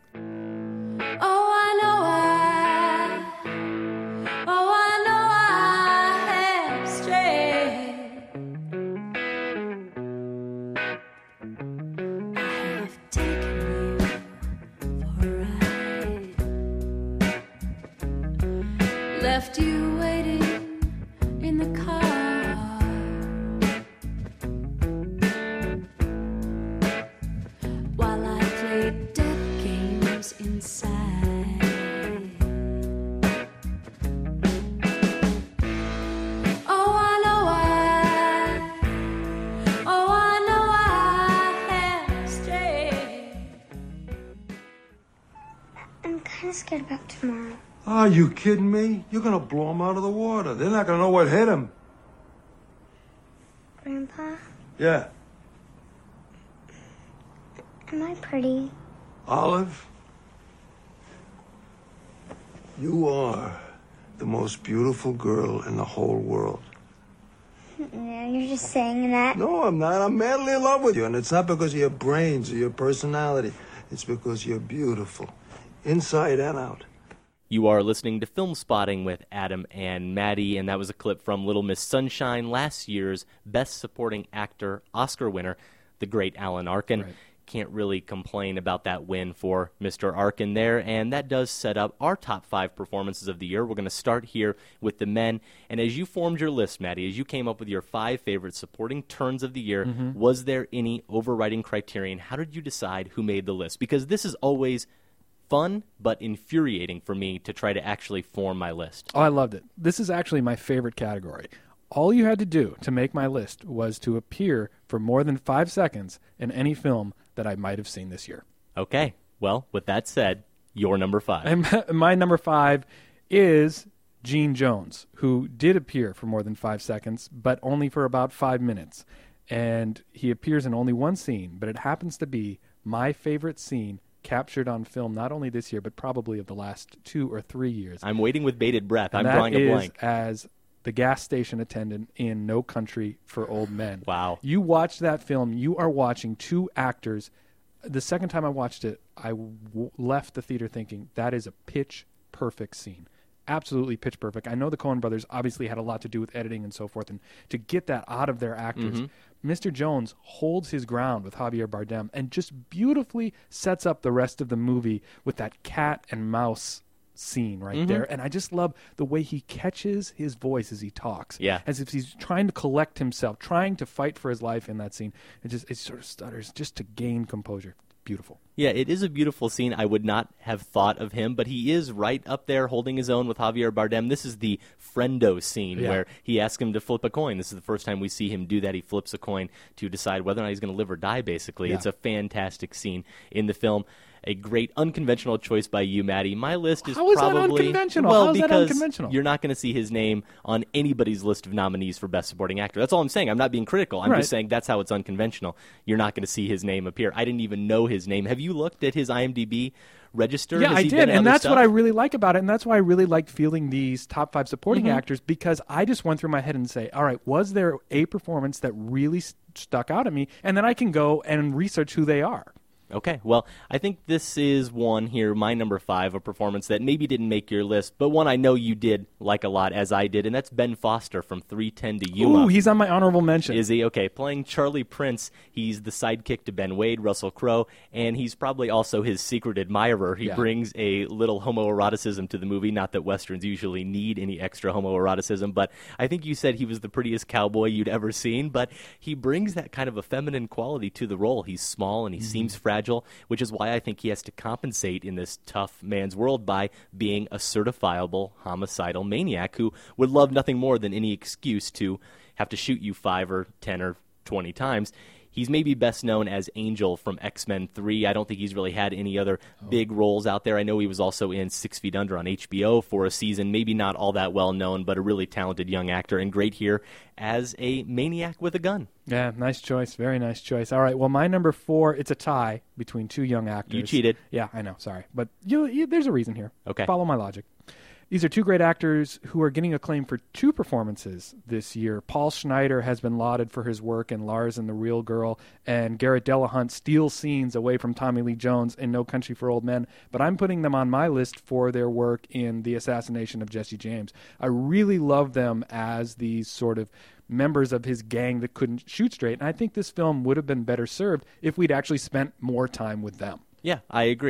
left you waiting in the car. While I played dead games inside. Oh, I know why. Oh, I know I have strayed. I'm kind of scared about tomorrow. Are you kidding me? You're gonna blow them out of the water. They're not gonna know what hit them. Grandpa, Yeah. am I pretty? Olive, you are the most beautiful girl in the whole world. Yeah, you're just saying that. No, I'm not. I'm madly in love with you. And it's not because of your brains or your personality. It's because you're beautiful, inside and out. You are listening to Film Spotting with Adam and Maddie, and that was a clip from Little Miss Sunshine, last year's Best Supporting Actor Oscar winner, the great Alan Arkin. Right. Can't really complain about that win for Mr. Arkin there, and that does set up our top 5 performances of the year. We're going to start here with the men, and as you formed your list, Maddie, as you came up with your 5 favorite supporting turns of the year, was there any overriding criterion? How did you decide who made the list? Because this is always fun but infuriating for me to try to actually form my list. Oh, I loved it. This is actually my favorite category. All you had to do to make my list was to appear for more than 5 seconds in any film that I might have seen this year. Okay. Well, with that said, your number 5. And my number 5 is Gene Jones, who did appear for more than 5 seconds, but only for about 5 minutes. And he appears in only one scene, but it happens to be my favorite scene captured on film, not only this year, but probably of the last 2 or 3 years. I'm waiting with bated breath. And I'm drawing a blank. As the gas station attendant in No Country for Old Men. Wow. You watch that film, you are watching 2 actors. The second time I watched it, I left the theater thinking, that is a pitch-perfect scene. Absolutely pitch perfect. I know the Coen brothers obviously had a lot to do with editing and so forth, and to get that out of their actors, Mr. Jones holds his ground with Javier Bardem and just beautifully sets up the rest of the movie with that cat and mouse scene right there. And I just love the way he catches his voice as he talks. Yeah. As if he's trying to collect himself, trying to fight for his life in that scene. It sort of stutters just to gain composure. Beautiful. Yeah, it is a beautiful scene. I would not have thought of him, but he is right up there holding his own with Javier Bardem. This is the friendo scene where he asks him to flip a coin. This is the first time we see him do that. He flips a coin to decide whether or not he's going to live or die, basically. Yeah. It's a fantastic scene in the film. A great unconventional choice by you, Maddie. My list is How is that probably... unconventional? Well, How is that because unconventional? you're not going to see his name on anybody's list of nominees for Best Supporting Actor. That's all I'm saying. I'm not being critical. I'm Right. just saying that's how it's unconventional. You're not going to see his name appear. I didn't even know his name. Have you looked at his IMDb register? Yeah, Has I he did, been in and other that's stuff? what I really like about it, and that's why I really liked fielding these top 5 supporting actors, because I just went through my head and say, all right, was there a performance that really stuck out at me, and then I can go and research who they are. Okay, well, I think this is one here, my number 5, a performance that maybe didn't make your list, but one I know you did like a lot, as I did, and that's Ben Foster from 3:10 to Yuma. Ooh, he's on my honorable mention. Is he? Okay, playing Charlie Prince. He's the sidekick to Ben Wade, Russell Crowe, and he's probably also his secret admirer. He brings a little homoeroticism to the movie, not that Westerns usually need any extra homoeroticism, but I think you said he was the prettiest cowboy you'd ever seen, but he brings that kind of a feminine quality to the role. He's small and he seems fragile, which is why I think he has to compensate in this tough man's world by being a certifiable homicidal maniac who would love nothing more than any excuse to have to shoot you 5 or 10 or 20 times. He's maybe best known as Angel from X-Men 3. I don't think he's really had any other big roles out there. I know he was also in 6 Feet Under on HBO for a season. Maybe not all that well known, but a really talented young actor, and great here as a maniac with a gun. Yeah, nice choice. Very nice choice. All right, well, my number 4, it's a tie between 2 young actors. You cheated. Yeah, I know. Sorry. But there's a reason here. Okay. Follow my logic. These are 2 great actors who are getting acclaim for 2 performances this year. Paul Schneider has been lauded for his work in Lars and the Real Girl, and Garrett Dillahunt steals scenes away from Tommy Lee Jones in No Country for Old Men, but I'm putting them on my list for their work in The Assassination of Jesse James. I really love them as these sort of members of his gang that couldn't shoot straight, and I think this film would have been better served if we'd actually spent more time with them. Yeah, I agree.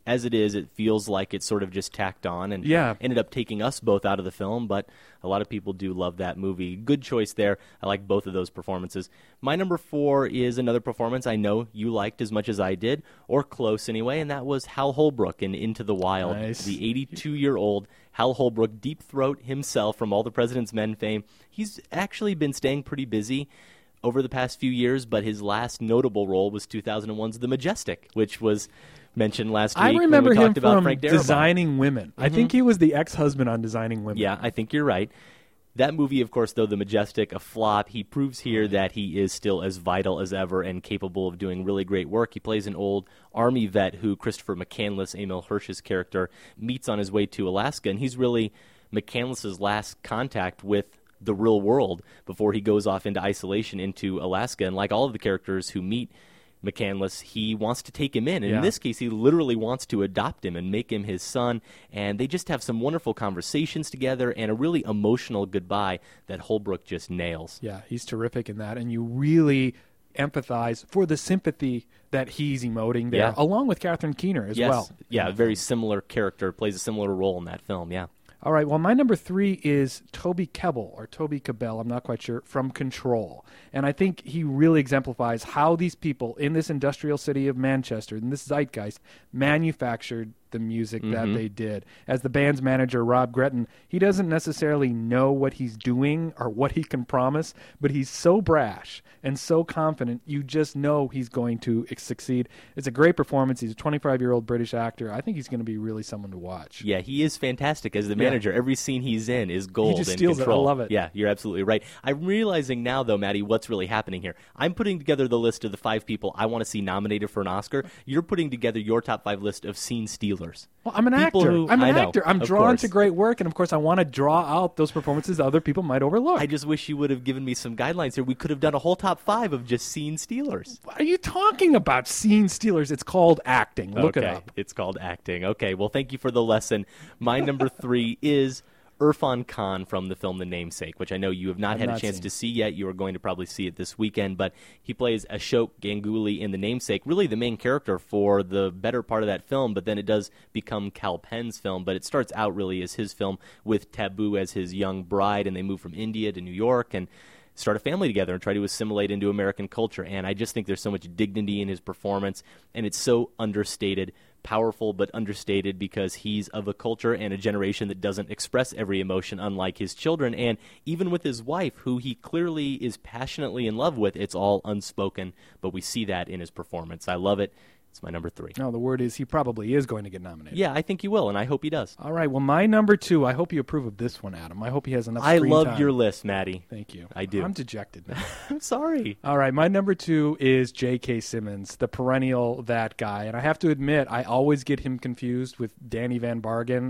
as it is, it feels like it's sort of just tacked on and ended up taking us both out of the film, but a lot of people do love that movie. Good choice there. I like both of those performances. My number 4 is another performance I know you liked as much as I did, or close anyway, and that was Hal Holbrook in Into the Wild. Nice. The 82-year-old Hal Holbrook, Deep Throat himself from All the President's Men fame. He's actually been staying pretty busy over the past few years, but his last notable role was 2001's The Majestic, which was mentioned last week. I remember when we him talked about from Frank Darabont. Designing Women. I think he was the ex-husband on Designing Women. Yeah, I think you're right. That movie, of course, though The Majestic, a flop, he proves here that he is still as vital as ever and capable of doing really great work. He plays an old Army vet who Christopher McCandless, Emil Hirsch's character, meets on his way to Alaska, and he's really McCandless's last contact with the real world before he goes off into isolation into Alaska. And like all of the characters who meet McCandless, he wants to take him in. And in this case, he literally wants to adopt him and make him his son. And they just have some wonderful conversations together and a really emotional goodbye that Holbrook just nails. Yeah, he's terrific in that. And you really empathize for the sympathy that he's emoting there, along with Catherine Keener as well. Yeah, a very similar character, plays a similar role in that film, All right, well, my number 3 is Toby Kebbell, or Toby Cabell, I'm not quite sure, from Control. And I think he really exemplifies how these people in this industrial city of Manchester, in this zeitgeist, manufactured the music that they did. As the band's manager, Rob Gretton, he doesn't necessarily know what he's doing or what he can promise, but he's so brash and so confident, you just know he's going to succeed. It's a great performance. He's a 25-year-old British actor. I think he's going to be really someone to watch. Yeah, he is fantastic as the manager. Every scene he's in is gold. He just and steals Control. it. I love it. Yeah, you're absolutely right. I'm realizing now, though, Maddie, what's really happening here. I'm putting together the list of the 5 people I want to see nominated for an Oscar. You're putting together your top 5 list of scene stealers. Well, I'm an actor. I'm drawn to great work, and of course I want to draw out those performances that other people might overlook. I just wish you would have given me some guidelines here. We could have done a whole top 5 of just scene stealers. What are you talking about, scene stealers? It's called acting. Look it up. It's called acting. Okay, well, thank you for the lesson. My number 3 is Irfan Khan from the film The Namesake, which I know you have not had a chance to see yet. You are going to probably see it this weekend, but he plays Ashok Ganguly in The Namesake, really the main character for the better part of that film, but then it does become Kal Penn's film, but it starts out really as his film with Taboo as his young bride, and they move from India to New York and start a family together and try to assimilate into American culture. And I just think there's so much dignity in his performance, and it's so understated, powerful but understated, because he's of a culture and a generation that doesn't express every emotion, unlike his children. And even with his wife, who he clearly is passionately in love with, it's all unspoken, but we see that in his performance. I love it. It's my number 3. No, the word is he probably is going to get nominated. Yeah, I think he will, and I hope he does. All right, well, my number 2, I hope you approve of this one, Adam. I hope he has enough screen time. I love your list, Maddie. Thank you. I do. I'm dejected now. I'm sorry. All right, my number 2 is J.K. Simmons, the perennial that guy. And I have to admit, I always get him confused with Danny Van Bargen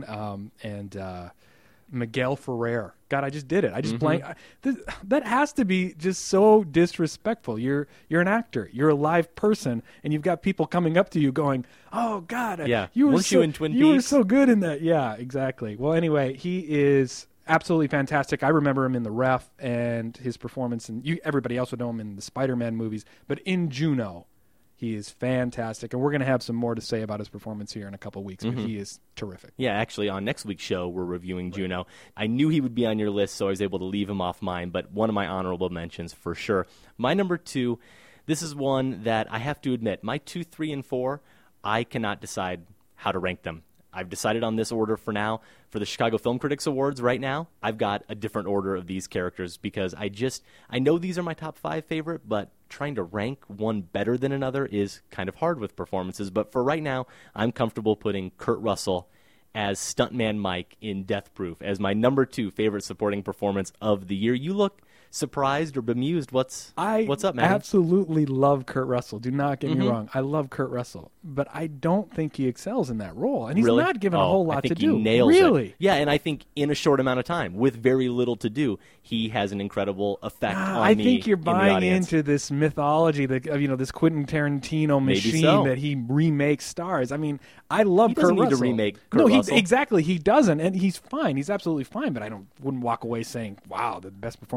and Miguel Ferrer. God, I just did it. I just blanked. That has to be just so disrespectful. You're an actor. You're a live person, and you've got people coming up to you going, "Oh God, you were you in Twin Peaks? You were so good in that." Yeah, exactly. Well, anyway, he is absolutely fantastic. I remember him in The Ref and his performance, and everybody else would know him in the Spider-Man movies, but in Juno, he is fantastic, and we're going to have some more to say about his performance here in a couple weeks, but he is terrific. Yeah, actually, on next week's show, we're reviewing Juno. I knew he would be on your list, so I was able to leave him off mine, but one of my honorable mentions for sure. My number 2, this is one that I have to admit, my 2, 3, and 4, I cannot decide how to rank them. I've decided on this order for now. For the Chicago Film Critics Awards right now, I've got a different order of these characters because I know these are my top 5 favorite, but trying to rank one better than another is kind of hard with performances. But for right now, I'm comfortable putting Kurt Russell as Stuntman Mike in Death Proof as my number 2 favorite supporting performance of the year. You look surprised or bemused. What's up, man? I absolutely love Kurt Russell. Do not get me wrong. I love Kurt Russell, but I don't think he excels in that role, and he's not given a whole lot to do. He nails really? It. Yeah, and I think in a short amount of time, with very little to do, he has an incredible effect on me. I think you're buying audience. into this mythology that this Quentin Tarantino machine that he remakes stars. I mean, I love Kurt Russell. He doesn't need to remake Kurt Russell. Exactly. He doesn't, and he's fine. He's absolutely fine. But I wouldn't walk away saying, "Wow, the best performance of the year."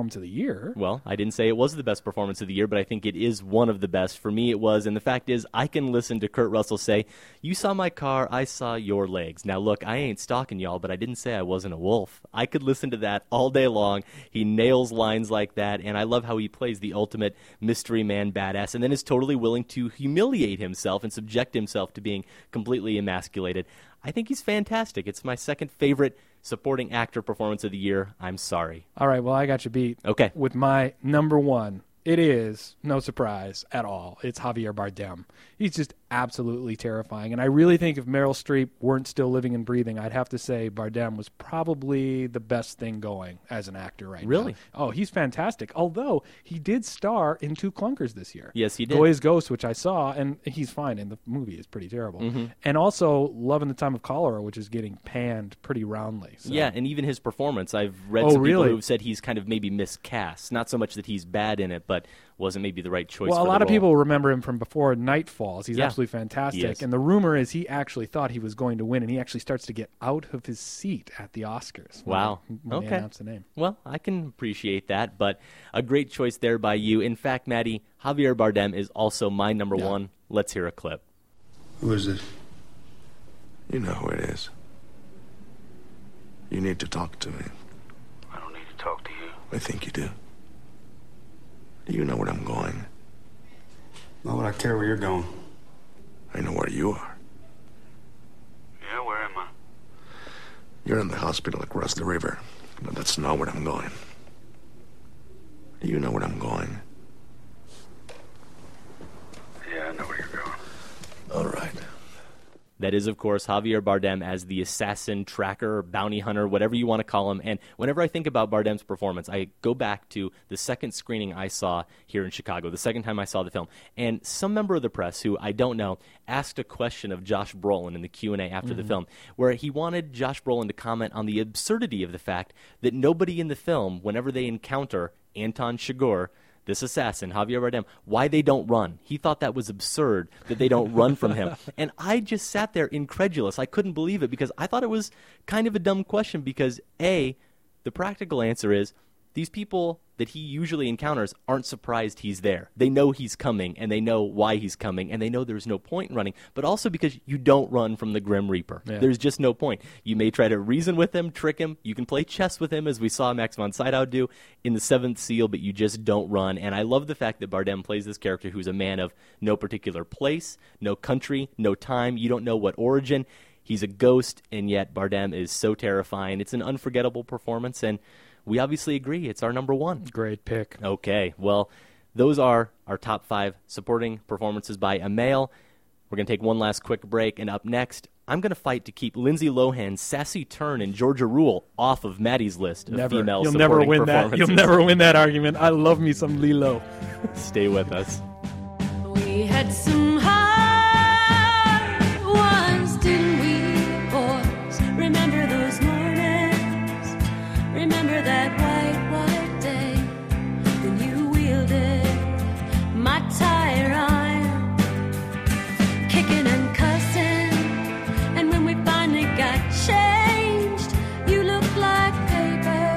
year. Well, I didn't say it was the best performance of the year, but I think it is one of the best. For me, it was. And the fact is, I can listen to Kurt Russell say, "You saw my car, I saw your legs." Now, look, I ain't stalking y'all, but I didn't say I wasn't a wolf. I could listen to that all day long. He nails lines like that, and I love how he plays the ultimate mystery man badass and then is totally willing to humiliate himself and subject himself to being completely emasculated. I think he's fantastic. It's my second favorite supporting actor performance of the year. I'm sorry. All right, well, I got you beat. Okay. With my number one. It is, no surprise at all, it's Javier Bardem. He's just absolutely terrifying. And I really think if Meryl Streep weren't still living and breathing, I'd have to say Bardem was probably the best thing going as an actor right now. Really? Oh, he's fantastic. Although, he did star in Two Clunkers this year. Yes, he did. Goya's Ghost, which I saw, and he's fine, and the movie is pretty terrible. Mm-hmm. And also Love in the Time of Cholera, which is getting panned pretty roundly. So. Yeah, and even his performance. I've read some people really? who've said he's kind of maybe miscast. Not so much that he's bad in it, but wasn't maybe the right choice Well, for a lot the of role. people remember him from before Night Falls. He's Yeah. absolutely fantastic. He is. And the rumor is he actually thought he was going to win, and he actually starts to get out of his seat at the Oscars. Wow. When they Okay. announce the name. Well, I can appreciate that, but a great choice there by you. In fact, Maddie, Javier Bardem is also my number one. Let's hear a clip. Who is it? You know who it is. You need to talk to me. I don't need to talk to you. I think you do. You know where I'm going. Why would I care where you're going? I know where you are. Yeah, where am I? You're in the hospital across the river, but that's not where I'm going. You know where I'm going. Yeah, I know where you're going. All right. That is, of course, Javier Bardem as the assassin, tracker, bounty hunter, whatever you want to call him. And whenever I think about Bardem's performance, I go back to the second screening I saw here in Chicago, the second time I saw the film. And some member of the press, who I don't know, asked a question of Josh Brolin in the Q&A after the film, where he wanted Josh Brolin to comment on the absurdity of the fact that nobody in the film, whenever they encounter Anton Chigurh, this assassin, Javier Bardem, why they don't run. He thought that was absurd, that they don't run from him. And I just sat there incredulous. I couldn't believe it because I thought it was kind of a dumb question because, A, the practical answer is these people that he usually encounters aren't surprised he's there. They know he's coming, and they know why he's coming, and they know there's no point in running, but also because you don't run from the Grim Reaper. Yeah. There's just no point. You may try to reason with him, trick him. You can play chess with him, as we saw Max von Sydow do in The Seventh Seal, but you just don't run. And I love the fact that Bardem plays this character who's a man of no particular place, no country, no time. You don't know what origin. He's a ghost, and yet Bardem is so terrifying. It's an unforgettable performance, and we obviously agree. It's our number one. Great pick. Okay, well, those are our top 5 supporting performances by a male. We're going to take one last quick break, and up next, I'm going to fight to keep Lindsay Lohan's sassy turn and Georgia Rule off of Maddie's list of female You'll supporting never win that. performances. You'll never win that argument. I love me some Lilo. Stay with us. We had some hard ones, didn't we, boys? Remember those mornings? Remember that white day when you wielded my tire iron, kicking and cussing, and when we finally got changed, you looked like paper.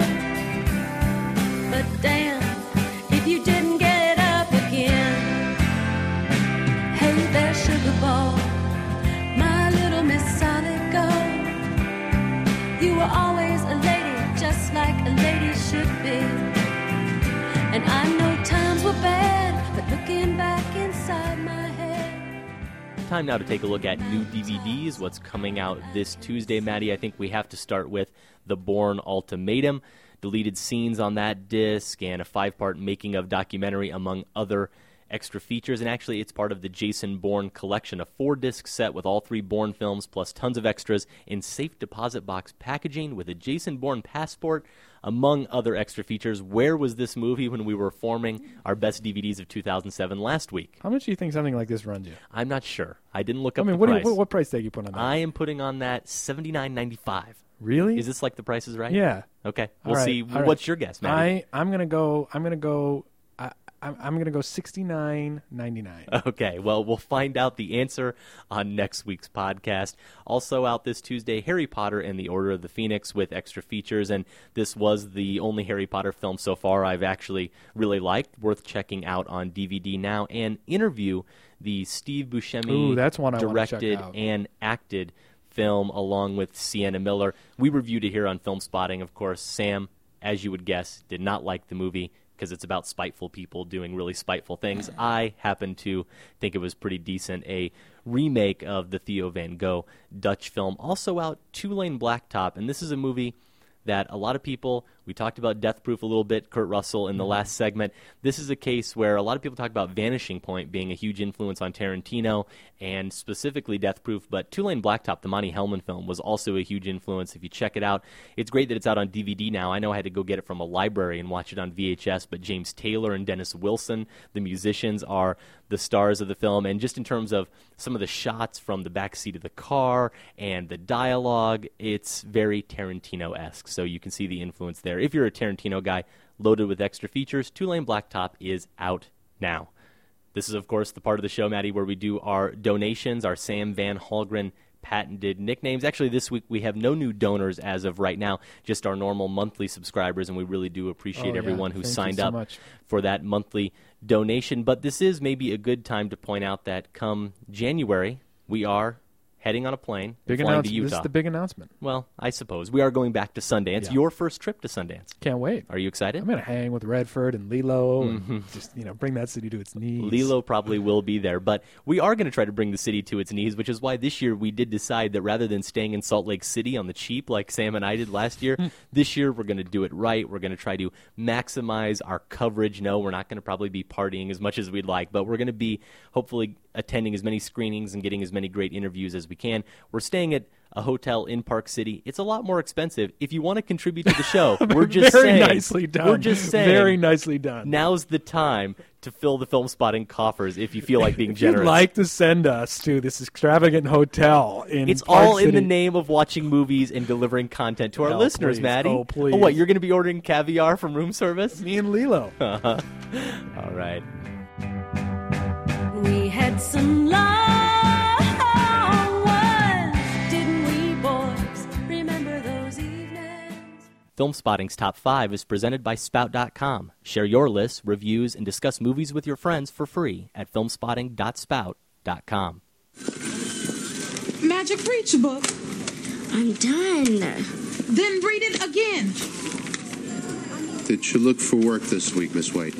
But damn, if you didn't get up again. Hey there, sugar ball, my little Miss Solid Gold. You were always a lady, just like a lady should be. And I know times were bad, but looking back inside my head. Time now to take a look at new DVDs, what's coming out this Tuesday, Maddie. I think we have to start with The Bourne Ultimatum, deleted scenes on that disc, and a 5-part making-of documentary, among other extra features. And actually, it's part of the Jason Bourne collection, a 4-disc set with all 3 Bourne films, plus tons of extras in safe deposit box packaging with a Jason Bourne passport, among other extra features. Where was this movie when we were forming our best DVDs of 2007 last week? How much do you think something like this runs you? I'm not sure. I didn't look up I mean, the price. what price tag you put on that? I am putting on that $79.95. Really? Is this like The Price is Right? Yeah. Okay. All We'll right, see. all right. What's your guess, Maddie? I'm gonna go. I'm going to go $69.99. Okay, well, we'll find out the answer on next week's podcast. Also out this Tuesday, Harry Potter and the Order of the Phoenix with extra features, and this was the only Harry Potter film so far I've actually really liked, worth checking out on DVD now, and Interview, the Steve Buscemi that's one I wanna directed check out. and acted film along with Sienna Miller. We reviewed it here on Film Spotting. Of course, Sam, as you would guess, did not like the movie because it's about spiteful people doing really spiteful things. I happen to think it was pretty decent. A remake of the Theo Van Gogh Dutch film. Also out, Two-Lane Blacktop, and this is a movie that a lot of people, we talked about Death Proof a little bit, Kurt Russell, in the last segment. This is a case where a lot of people talk about Vanishing Point being a huge influence on Tarantino, and specifically Death Proof, but Two-Lane Blacktop, the Monty Hellman film, was also a huge influence. If you check it out, it's great that it's out on DVD now. I know I had to go get it from a library and watch it on VHS, but James Taylor and Dennis Wilson, the musicians, are the stars of the film, and just in terms of some of the shots from the back seat of the car and the dialogue, it's very Tarantino-esque, so you can see the influence there. If you're a Tarantino guy, loaded with extra features, Two-Lane Blacktop is out now. This is, of course, the part of the show, Maddie, where we do our donations, our Sam Van Hallgren patented nicknames. Actually, this week we have no new donors as of right now, just our normal monthly subscribers, and we really do appreciate everyone who signed up for that monthly donation. But this is maybe a good time to point out that come January, we are heading on a plane, flying to Utah. This is the big announcement. Well, I suppose. We are going back to Sundance. Yeah. Your first trip to Sundance. Can't wait. Are you excited? I'm going to hang with Redford and Lilo and just, bring that city to its knees. Lilo probably will be there, but we are going to try to bring the city to its knees, which is why this year we did decide that rather than staying in Salt Lake City on the cheap like Sam and I did last year, this year we're going to do it right. We're going to try to maximize our coverage. No, we're not going to probably be partying as much as we'd like, but we're going to be hopefully attending as many screenings and getting as many great interviews as we can. We're staying at a hotel in Park City. It's a lot more expensive. If you want to contribute to the show, we're just Very saying. nicely done. We're just saying. Very nicely done. Now's the time to fill the Film Spotting coffers if you feel like being if generous. you'd like to send us to this extravagant hotel in It's Park all City. in the name of watching movies and delivering content to our Oh, listeners, please. Maddie. Oh, please. What, you're going to be ordering caviar from room service? Me and Lilo. All right. We had some long ones, didn't we, boys? Remember those evenings? Film Spotting's Top 5 is presented by Spout.com. Share your lists, reviews, and discuss movies with your friends for free at filmspotting.spout.com. Magic, read your book. I'm done. Then read it again. Did you look for work this week, Miss White?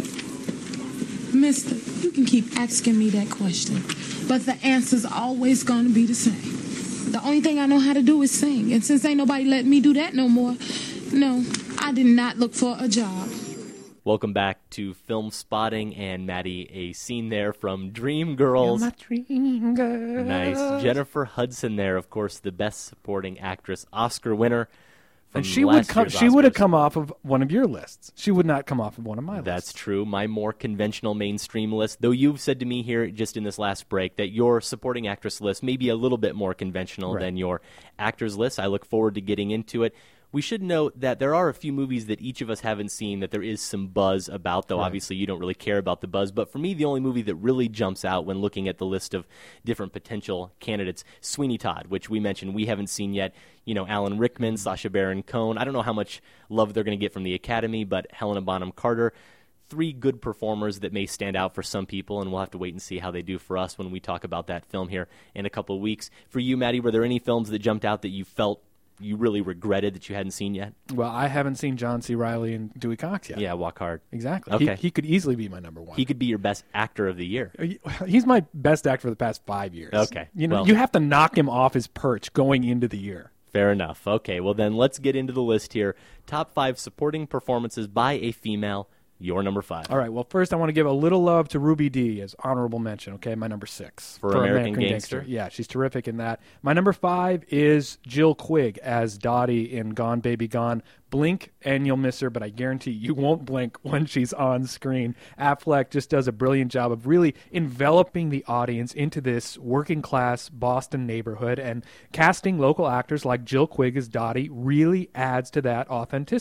Mister, you can keep asking me that question, but the answer's always going to be the same. The only thing I know how to do is sing, and since ain't nobody letting me do that no more, no, I did not look for a job. Welcome back to Film Spotting, and Maddie, a scene there from Dreamgirls. You're my dream girl. Nice. Jennifer Hudson there, of course, the Best Supporting Actress Oscar winner. And she would have come off of one of your lists. She would not come off of one of my lists. That's true. My more conventional mainstream list, though you've said to me here just in this last break that your supporting actress list may be a little bit more conventional than your actors list. I look forward to getting into it. We should note that there are a few movies that each of us haven't seen that there is some buzz about, though obviously you don't really care about the buzz. But for me, the only movie that really jumps out when looking at the list of different potential candidates, Sweeney Todd, which we mentioned we haven't seen yet. You know, Alan Rickman, Sacha Baron Cohen. I don't know how much love they're going to get from the Academy, but Helena Bonham Carter. 3 good performers that may stand out for some people, and we'll have to wait and see how they do for us when we talk about that film here in a couple of weeks. For you, Maddie, were there any films that jumped out that you felt you really regretted that you hadn't seen yet? Well, I haven't seen John C. Reilly and Dewey Cox yet. Yeah, Walk Hard. Exactly. Okay. He could easily be my number one. He could be your best actor of the year. He's my best actor for the past 5 years. Okay. You know, well, you have to knock him off his perch going into the year. Fair enough. Okay, well then let's get into the list here. Top 5 supporting performances by a female. Your number 5. All right, well, first I want to give a little love to Ruby Dee as honorable mention, okay? My number 6. For American Gangster? Yeah, she's terrific in that. My number 5 is Jill Quigg as Dottie in Gone Baby Gone. Blink and you'll miss her, but I guarantee you won't blink when she's on screen. Affleck just does a brilliant job of really enveloping the audience into this working-class Boston neighborhood, and casting local actors like Jill Quigg as Dottie really adds to that authenticity.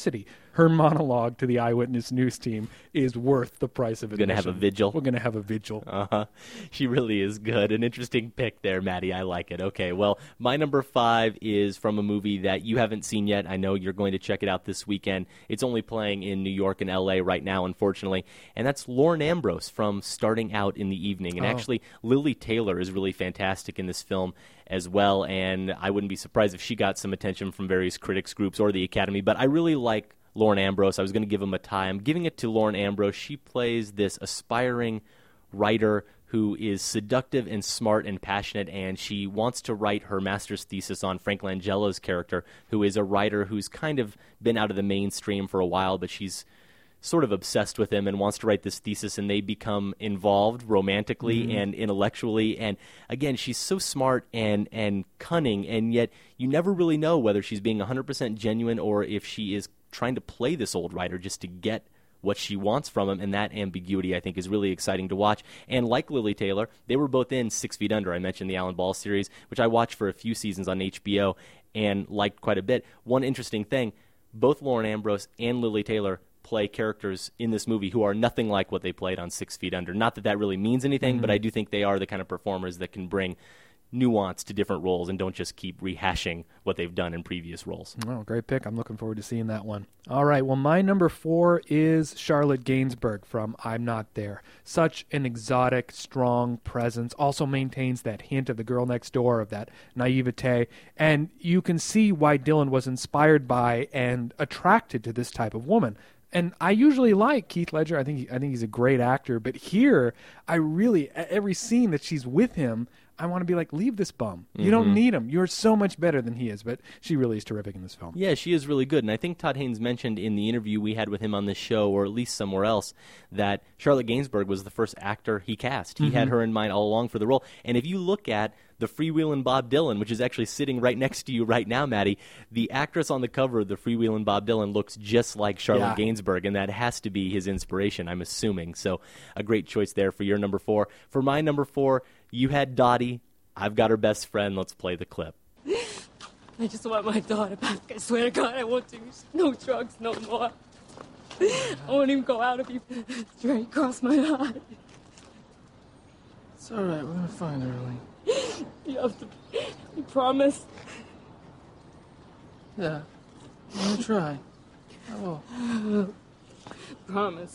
her monologue to the Eyewitness News team is worth the price of admission. Going to have a vigil? We're going to have a vigil. Uh-huh. She really is good. An interesting pick there, Maddie. I like it. Okay, well, my number 5 is from a movie that you haven't seen yet. I know you're going to check it out this weekend. It's only playing in New York and L.A. right now, unfortunately, and that's Lauren Ambrose from Starting Out in the Evening. And actually, Lily Taylor is really fantastic in this film as well, and I wouldn't be surprised if she got some attention from various critics groups or the Academy, but I really like Lauren Ambrose. I was going to give him a tie. I'm giving it to Lauren Ambrose. She plays this aspiring writer who is seductive and smart and passionate, and she wants to write her master's thesis on Frank Langella's character, who is a writer who's kind of been out of the mainstream for a while, but she's sort of obsessed with him and wants to write this thesis, and they become involved romantically and intellectually. And again, she's so smart and cunning, and yet you never really know whether she's being 100% genuine or if she is trying to play this old writer just to get what she wants from him, and that ambiguity, I think, is really exciting to watch. And like Lily Taylor, they were both in 6 Feet Under. I mentioned the Alan Ball series, which I watched for a few seasons on HBO and liked quite a bit. One interesting thing, both Lauren Ambrose and Lily Taylor play characters in this movie who are nothing like what they played on 6 Feet Under. Not that that really means anything, but I do think they are the kind of performers that can bring nuance to different roles and don't just keep rehashing what they've done in previous roles. Oh, great pick. I'm looking forward to seeing that one. All right, well, my number 4 is Charlotte Gainsbourg from I'm Not There. Such an exotic, strong presence. Also maintains that hint of the girl next door, of that naivete. And you can see why Dylan was inspired by and attracted to this type of woman. And I usually like Heath Ledger. I think he's a great actor. But here, I really, every scene that she's with him, I want to be like, leave this bum. You don't need him. You're so much better than he is. But she really is terrific in this film. Yeah, she is really good. And I think Todd Haynes mentioned in the interview we had with him on this show, or at least somewhere else, that Charlotte Gainsbourg was the first actor he cast. He had her in mind all along for the role. And if you look at the Freewheelin' Bob Dylan, which is actually sitting right next to you right now, Maddie, the actress on the cover of the Freewheelin' Bob Dylan looks just like Charlotte Gainsbourg, and that has to be his inspiration, I'm assuming. So a great choice there for your number 4. For my number 4, you had Dottie. I've got her best friend. Let's play the clip. I just want my daughter back. I swear to God, I won't do no drugs no more. I won't even go out if you straight cross my heart. It's all right. We're going to find her, Elaine. You have to... You promise? Yeah. I'm going to try. I will. Promise.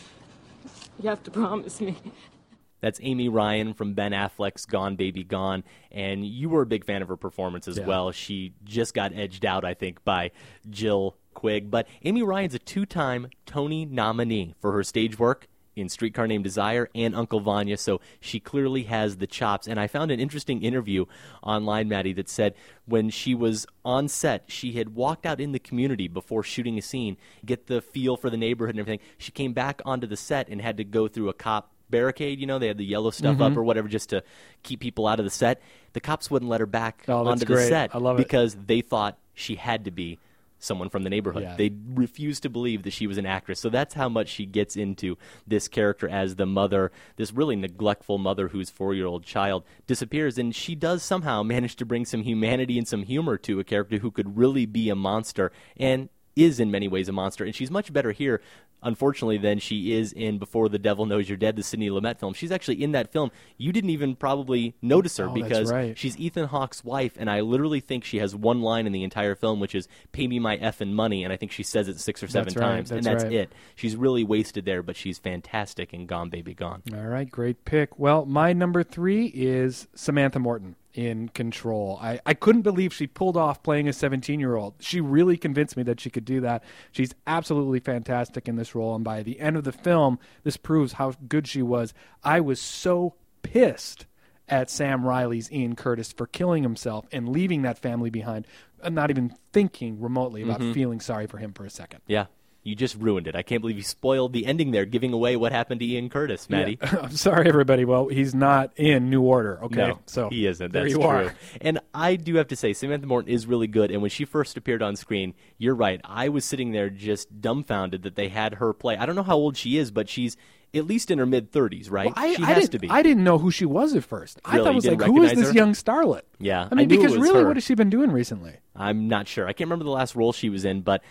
You have to promise me. That's Amy Ryan from Ben Affleck's Gone Baby Gone, and you were a big fan of her performance as well. She just got edged out, I think, by Jill Quigg. But Amy Ryan's a 2-time Tony nominee for her stage work in Streetcar Named Desire and Uncle Vanya, so she clearly has the chops. And I found an interesting interview online, Maddie, that said when she was on set, she had walked out in the community before shooting a scene, get the feel for the neighborhood and everything. She came back onto the set and had to go through a cop barricade, they had the yellow stuff up or whatever just to keep people out of the set. The cops wouldn't let her back onto the set because they thought she had to be someone from the neighborhood. Yeah. They refused to believe that she was an actress. So that's how much she gets into this character as the mother, this really neglectful mother whose 4-year-old child disappears. And she does somehow manage to bring some humanity and some humor to a character who could really be a monster and is in many ways a monster. And she's much better here, unfortunately, than she is in Before the Devil Knows You're Dead, the Sidney Lumet film. She's actually in that film. You didn't even probably notice her because she's Ethan Hawke's wife, and I literally think she has one line in the entire film, which is, pay me my effing money, and I think she says it 6 or 7 times, and that's it. She's really wasted there, but she's fantastic in Gone Baby Gone. All right, great pick. Well, my number 3 is Samantha Morton in Control. I couldn't believe she pulled off playing a 17-year-old. She really convinced me that she could do that. She's absolutely fantastic in this role, and by the end of the film, this proves how good she was. I was so pissed at Sam Riley's Ian Curtis for killing himself and leaving that family behind, and not even thinking remotely about feeling sorry for him for a second. Yeah. You just ruined it. I can't believe you spoiled the ending there, giving away what happened to Ian Curtis, Maddie. Yeah. I'm sorry, everybody. Well, he's not in New Order, okay? No, so he isn't. There That's you true. are. And I do have to say, Samantha Morton is really good. And when she first appeared on screen, you're right. I was sitting there just dumbfounded that they had her play. I don't know how old she is, but she's at least in her mid-30s, right? Well, she has to be. I didn't know who she was at first. Really? I thought it was You like, didn't who is recognize this her? young starlet? Yeah. I mean, knew because it was really, her. what has she been doing recently? I'm not sure. I can't remember the last role she was in, but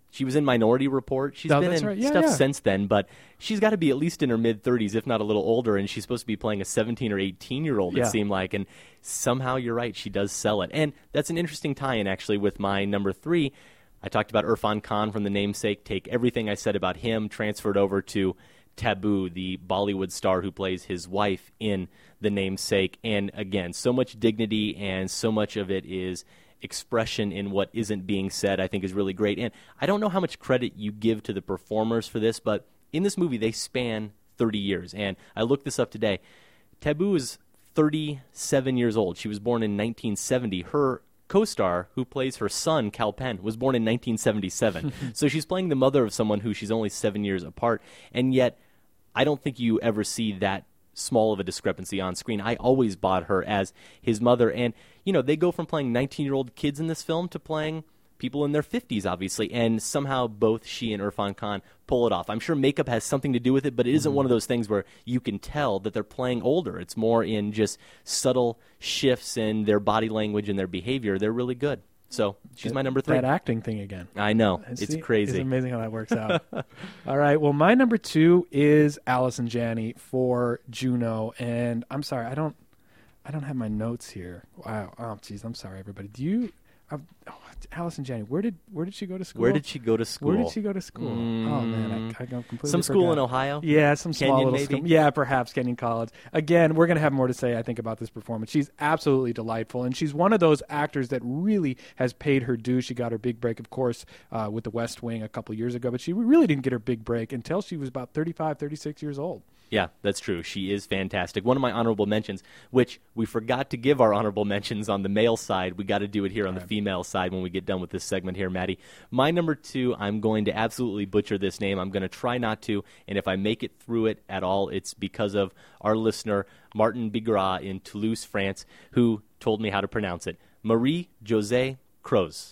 She was in Minority Report. She's been in stuff since then, but she's got to be at least in her mid-30s, if not a little older, and she's supposed to be playing a 17 or 18-year-old, it seemed like, and somehow you're right, she does sell it. And that's an interesting tie-in, actually, with my number 3. I talked about Irfan Khan from The Namesake. Take everything I said about him, transfer it over to Taboo, the Bollywood star who plays his wife in The Namesake. And again, so much dignity and so much of it is expression in what isn't being said, I think is really great. And I don't know how much credit you give to the performers for this, but in this movie they span 30 years. And I looked this up today. Taboo is 37 years old. She was born in 1970. Her co-star, who plays her son, Kal Penn, was born in 1977. So she's playing the mother of someone who she's only 7 years apart. And yet, I don't think you ever see that small of a discrepancy on screen. I always bought her as his mother. And, you know, they go from playing 19-year-old kids in this film to playing people in their 50s, obviously. And somehow both she and Irfan Khan pull it off. I'm sure makeup has something to do with it, but it isn't one of those things where you can tell that they're playing older. It's more in just subtle shifts in their body language and their behavior. They're really good. So she's my number 3. That acting thing again. I know. It's crazy. It's amazing how that works out. All right. Well, my number 2 is Allison Janney for Juno. And I'm sorry, I don't have my notes here. Wow. Oh, geez. I'm sorry, everybody. Do you? Allison Janney. Where did she go to school? Where did she go to school? Oh man, I completely some forgot. School in Ohio. Yeah, some small Kenyon, little maybe? school. Yeah, perhaps Kenyon College. Again, we're gonna have more to say, I think, about this performance. She's absolutely delightful, and she's one of those actors that really has paid her due. She got her big break, of course, with The West Wing a couple years ago, but she really didn't get her big break until she was about 35, 36 years old. Yeah, that's true. She is fantastic. One of my honorable mentions, which we forgot to give our honorable mentions on the male side. We got to do it here on the female side when we get done with this segment here, Maddie. My number 2, I'm going to absolutely butcher this name. I'm going to try not to, and if I make it through it at all, it's because of our listener, Martin Bigras in Toulouse, France, who told me how to pronounce it. Marie-Josée Croze,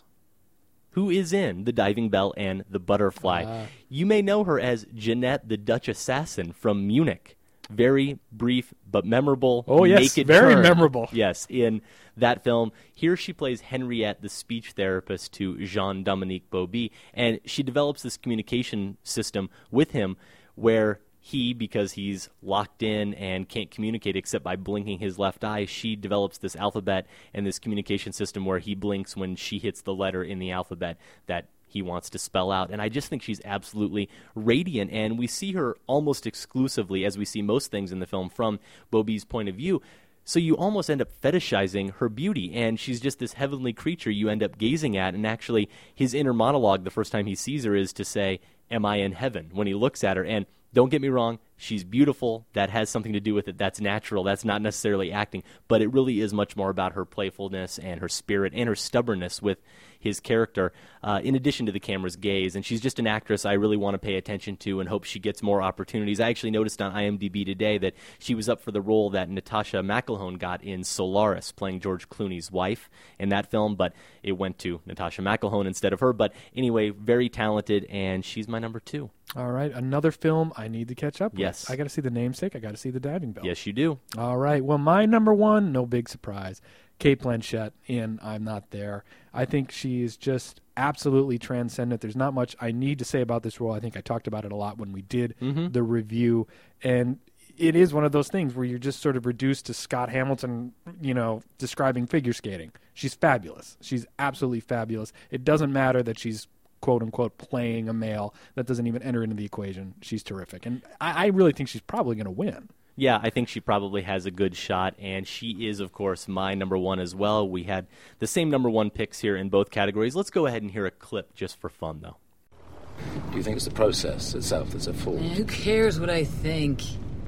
who is in The Diving Bell and The Butterfly. You may know her as Jeanette, the Dutch assassin from Munich. Very brief but memorable. Oh, yes, very memorable. Yes, in that film. Here she plays Henriette, the speech therapist to Jean-Dominique Bauby, and she develops this communication system with him where he, because he's locked in and can't communicate except by blinking his left eye, she develops this alphabet and this communication system where he blinks when she hits the letter in the alphabet that he wants to spell out. And I just think she's absolutely radiant, and we see her almost exclusively, as we see most things in the film, from Bauby's point of view. So you almost end up fetishizing her beauty, and she's just this heavenly creature you end up gazing at. And actually, his inner monologue the first time he sees her is to say, "Am I in heaven?" when he looks at her. And don't get me wrong, she's beautiful. That has something to do with it. That's natural. That's not necessarily acting. But it really is much more about her playfulness and her spirit and her stubbornness with his character, in addition to the camera's gaze. And she's just an actress I really want to pay attention to and hope she gets more opportunities. I actually noticed on IMDb today that she was up for the role that Natasha McElhone got in Solaris, playing George Clooney's wife in that film, but it went to Natasha McElhone instead of her. But anyway, very talented, and she's my number 2. All right, another film I need to catch up with. Yes. I got to see The Namesake. I got to see The Diving Bell. Yes, you do. All right, well, my number 1, no big surprise, Cate Blanchett in I'm Not There. I think she is just absolutely transcendent. There's not much I need to say about this role. I think I talked about it a lot when we did the review. And it is one of those things where you're just sort of reduced to Scott Hamilton, describing figure skating. She's fabulous. She's absolutely fabulous. It doesn't matter that she's quote-unquote playing a male. That doesn't even enter into the equation. She's terrific. And I really think she's probably going to win. Yeah, I think she probably has a good shot, and she is, of course, my number 1 as well. We had the same number 1 picks here in both categories. Let's go ahead and hear a clip just for fun, though. Do you think it's the process itself that's at fault? Who cares what I think?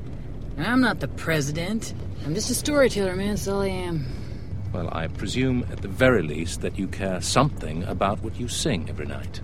I'm not the president. I'm just a storyteller, man. That's all I am. Well, I presume, at the very least, that you care something about what you sing every night.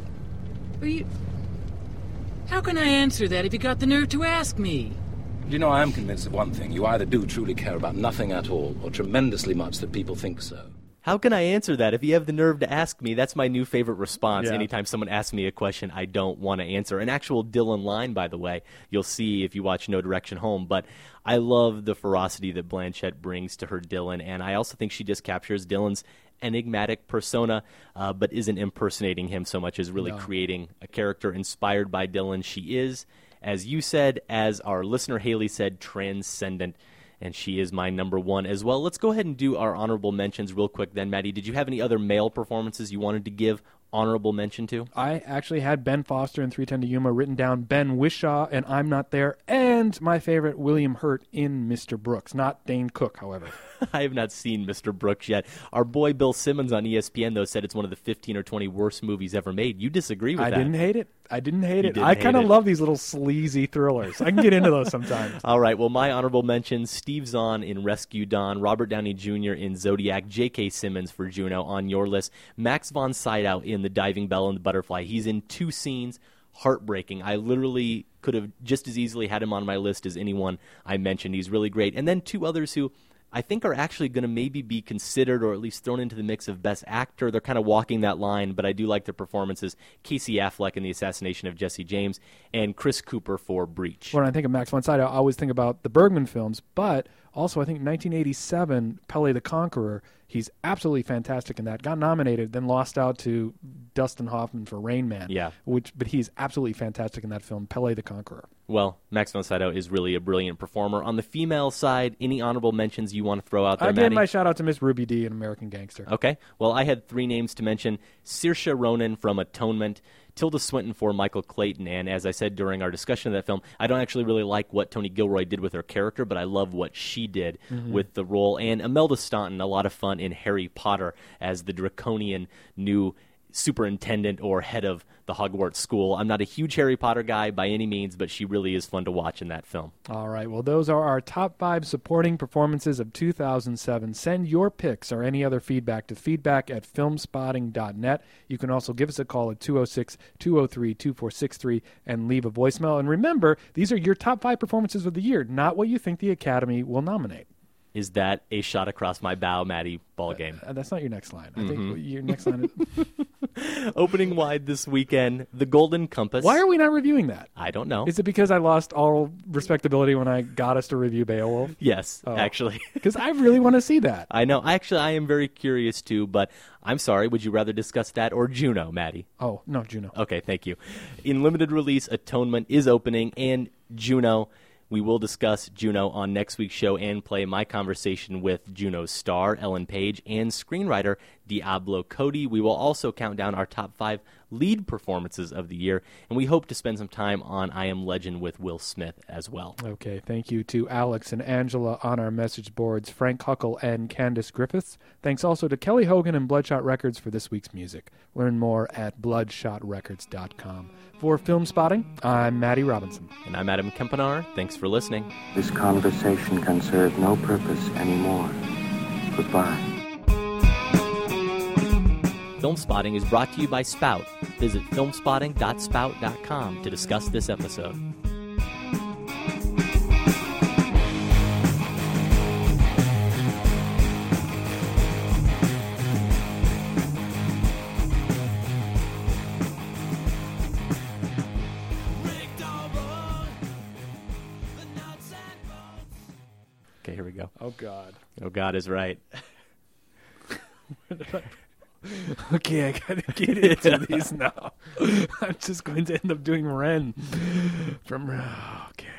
How can I answer that if you got the nerve to ask me? You know, I am convinced of one thing. You either do truly care about nothing at all, or tremendously much that people think so. How can I answer that? If you have the nerve to ask me, that's my new favorite response. Yeah. Anytime someone asks me a question I don't want to answer. An actual Dylan line, by the way, you'll see if you watch No Direction Home. But I love the ferocity that Blanchett brings to her Dylan, and I also think she just captures Dylan's enigmatic persona, but isn't impersonating him so much as really creating a character inspired by Dylan. She is, as you said, as our listener Haley said, transcendent. And she is my number one as well. Let's go ahead and do our honorable mentions real quick then, Maddie. Did you have any other male performances you wanted to give honorable mention to? I actually had Ben Foster in 3:10 to Yuma written down, Ben Whishaw and I'm Not There, and my favorite, William Hurt in Mr. Brooks. Not Dane Cook, however. I have not seen Mr. Brooks yet. Our boy Bill Simmons on ESPN, though, said it's one of the 15 or 20 worst movies ever made. You disagree with that? I didn't hate it. I kind of love these little sleazy thrillers. I can get into those sometimes. All right. Well, my honorable mentions, Steve Zahn in Rescue Dawn, Robert Downey Jr. in Zodiac, J.K. Simmons for Juno on your list, Max von Sydow in The Diving Bell and the Butterfly. He's in 2 scenes. Heartbreaking. I literally could have just as easily had him on my list as anyone I mentioned. He's really great. And then 2 others who I think are actually going to maybe be considered or at least thrown into the mix of Best Actor. They're kind of walking that line, but I do like their performances. Casey Affleck in The Assassination of Jesse James and Chris Cooper for Breach. When I think of Max von Sydow, I always think about the Bergman films, but also I think 1987, Pele the Conqueror, he's absolutely fantastic in that. Got nominated, then lost out to Dustin Hoffman for Rain Man. Yeah. But he's absolutely fantastic in that film, Pele the Conqueror. Well, Max von Sydow is really a brilliant performer. On the female side, any honorable mentions you want to throw out there, I Maddie? gave my shout out to Miss Ruby Dee in American Gangster. Okay. Well, I had 3 names to mention. Saoirse Ronan from Atonement, Tilda Swinton for Michael Clayton, and as I said during our discussion of that film, I don't actually really like what Tony Gilroy did with her character, but I love what she did with the role. And Imelda Staunton, a lot of fun in Harry Potter as the draconian new superintendent or head of the Hogwarts school. I'm not a huge Harry Potter guy by any means, but she really is fun to watch in that film. All right. Well, those are our top 5 supporting performances of 2007. Send your picks or any other feedback to feedback@filmspotting.net. You can also give us a call at 206-203-2463 and leave a voicemail. And remember, these are your top 5 performances of the year, not what you think the Academy will nominate. Is that a shot across my bow, Maddie, ball game? That's not your next line. I think your next line is... Opening wide this weekend, The Golden Compass. Why are we not reviewing that? I don't know. Is it because I lost all respectability when I got us to review Beowulf? Yes, actually. Because I really want to see that. I know. Actually, I am very curious too, but I'm sorry. Would you rather discuss that or Juno, Maddie? Oh, no, Juno. Okay, thank you. In limited release, Atonement is opening, and Juno. We will discuss Juno on next week's show and play my conversation with Juno's star, Ellen Page, and screenwriter Diablo Cody. We will also count down our top 5 lead performances of the year, and we hope to spend some time on I Am Legend with Will Smith as well. Okay, thank you to Alex and Angela on our message boards, Frank Huckle and Candace Griffiths. Thanks also to Kelly Hogan and Bloodshot Records for this week's music. Learn more at bloodshotrecords.com. For Film Spotting, I'm Matty Robinson. And I'm Adam Kempenaar. Thanks for listening. This conversation can serve no purpose anymore. Goodbye. Film Spotting is brought to you by Spout. Visit filmspotting.spout.com to discuss this episode. Okay, here we go. Oh, God. Oh, God is right. Okay, I gotta get into these now. I'm just going to end up doing Ren from... Okay.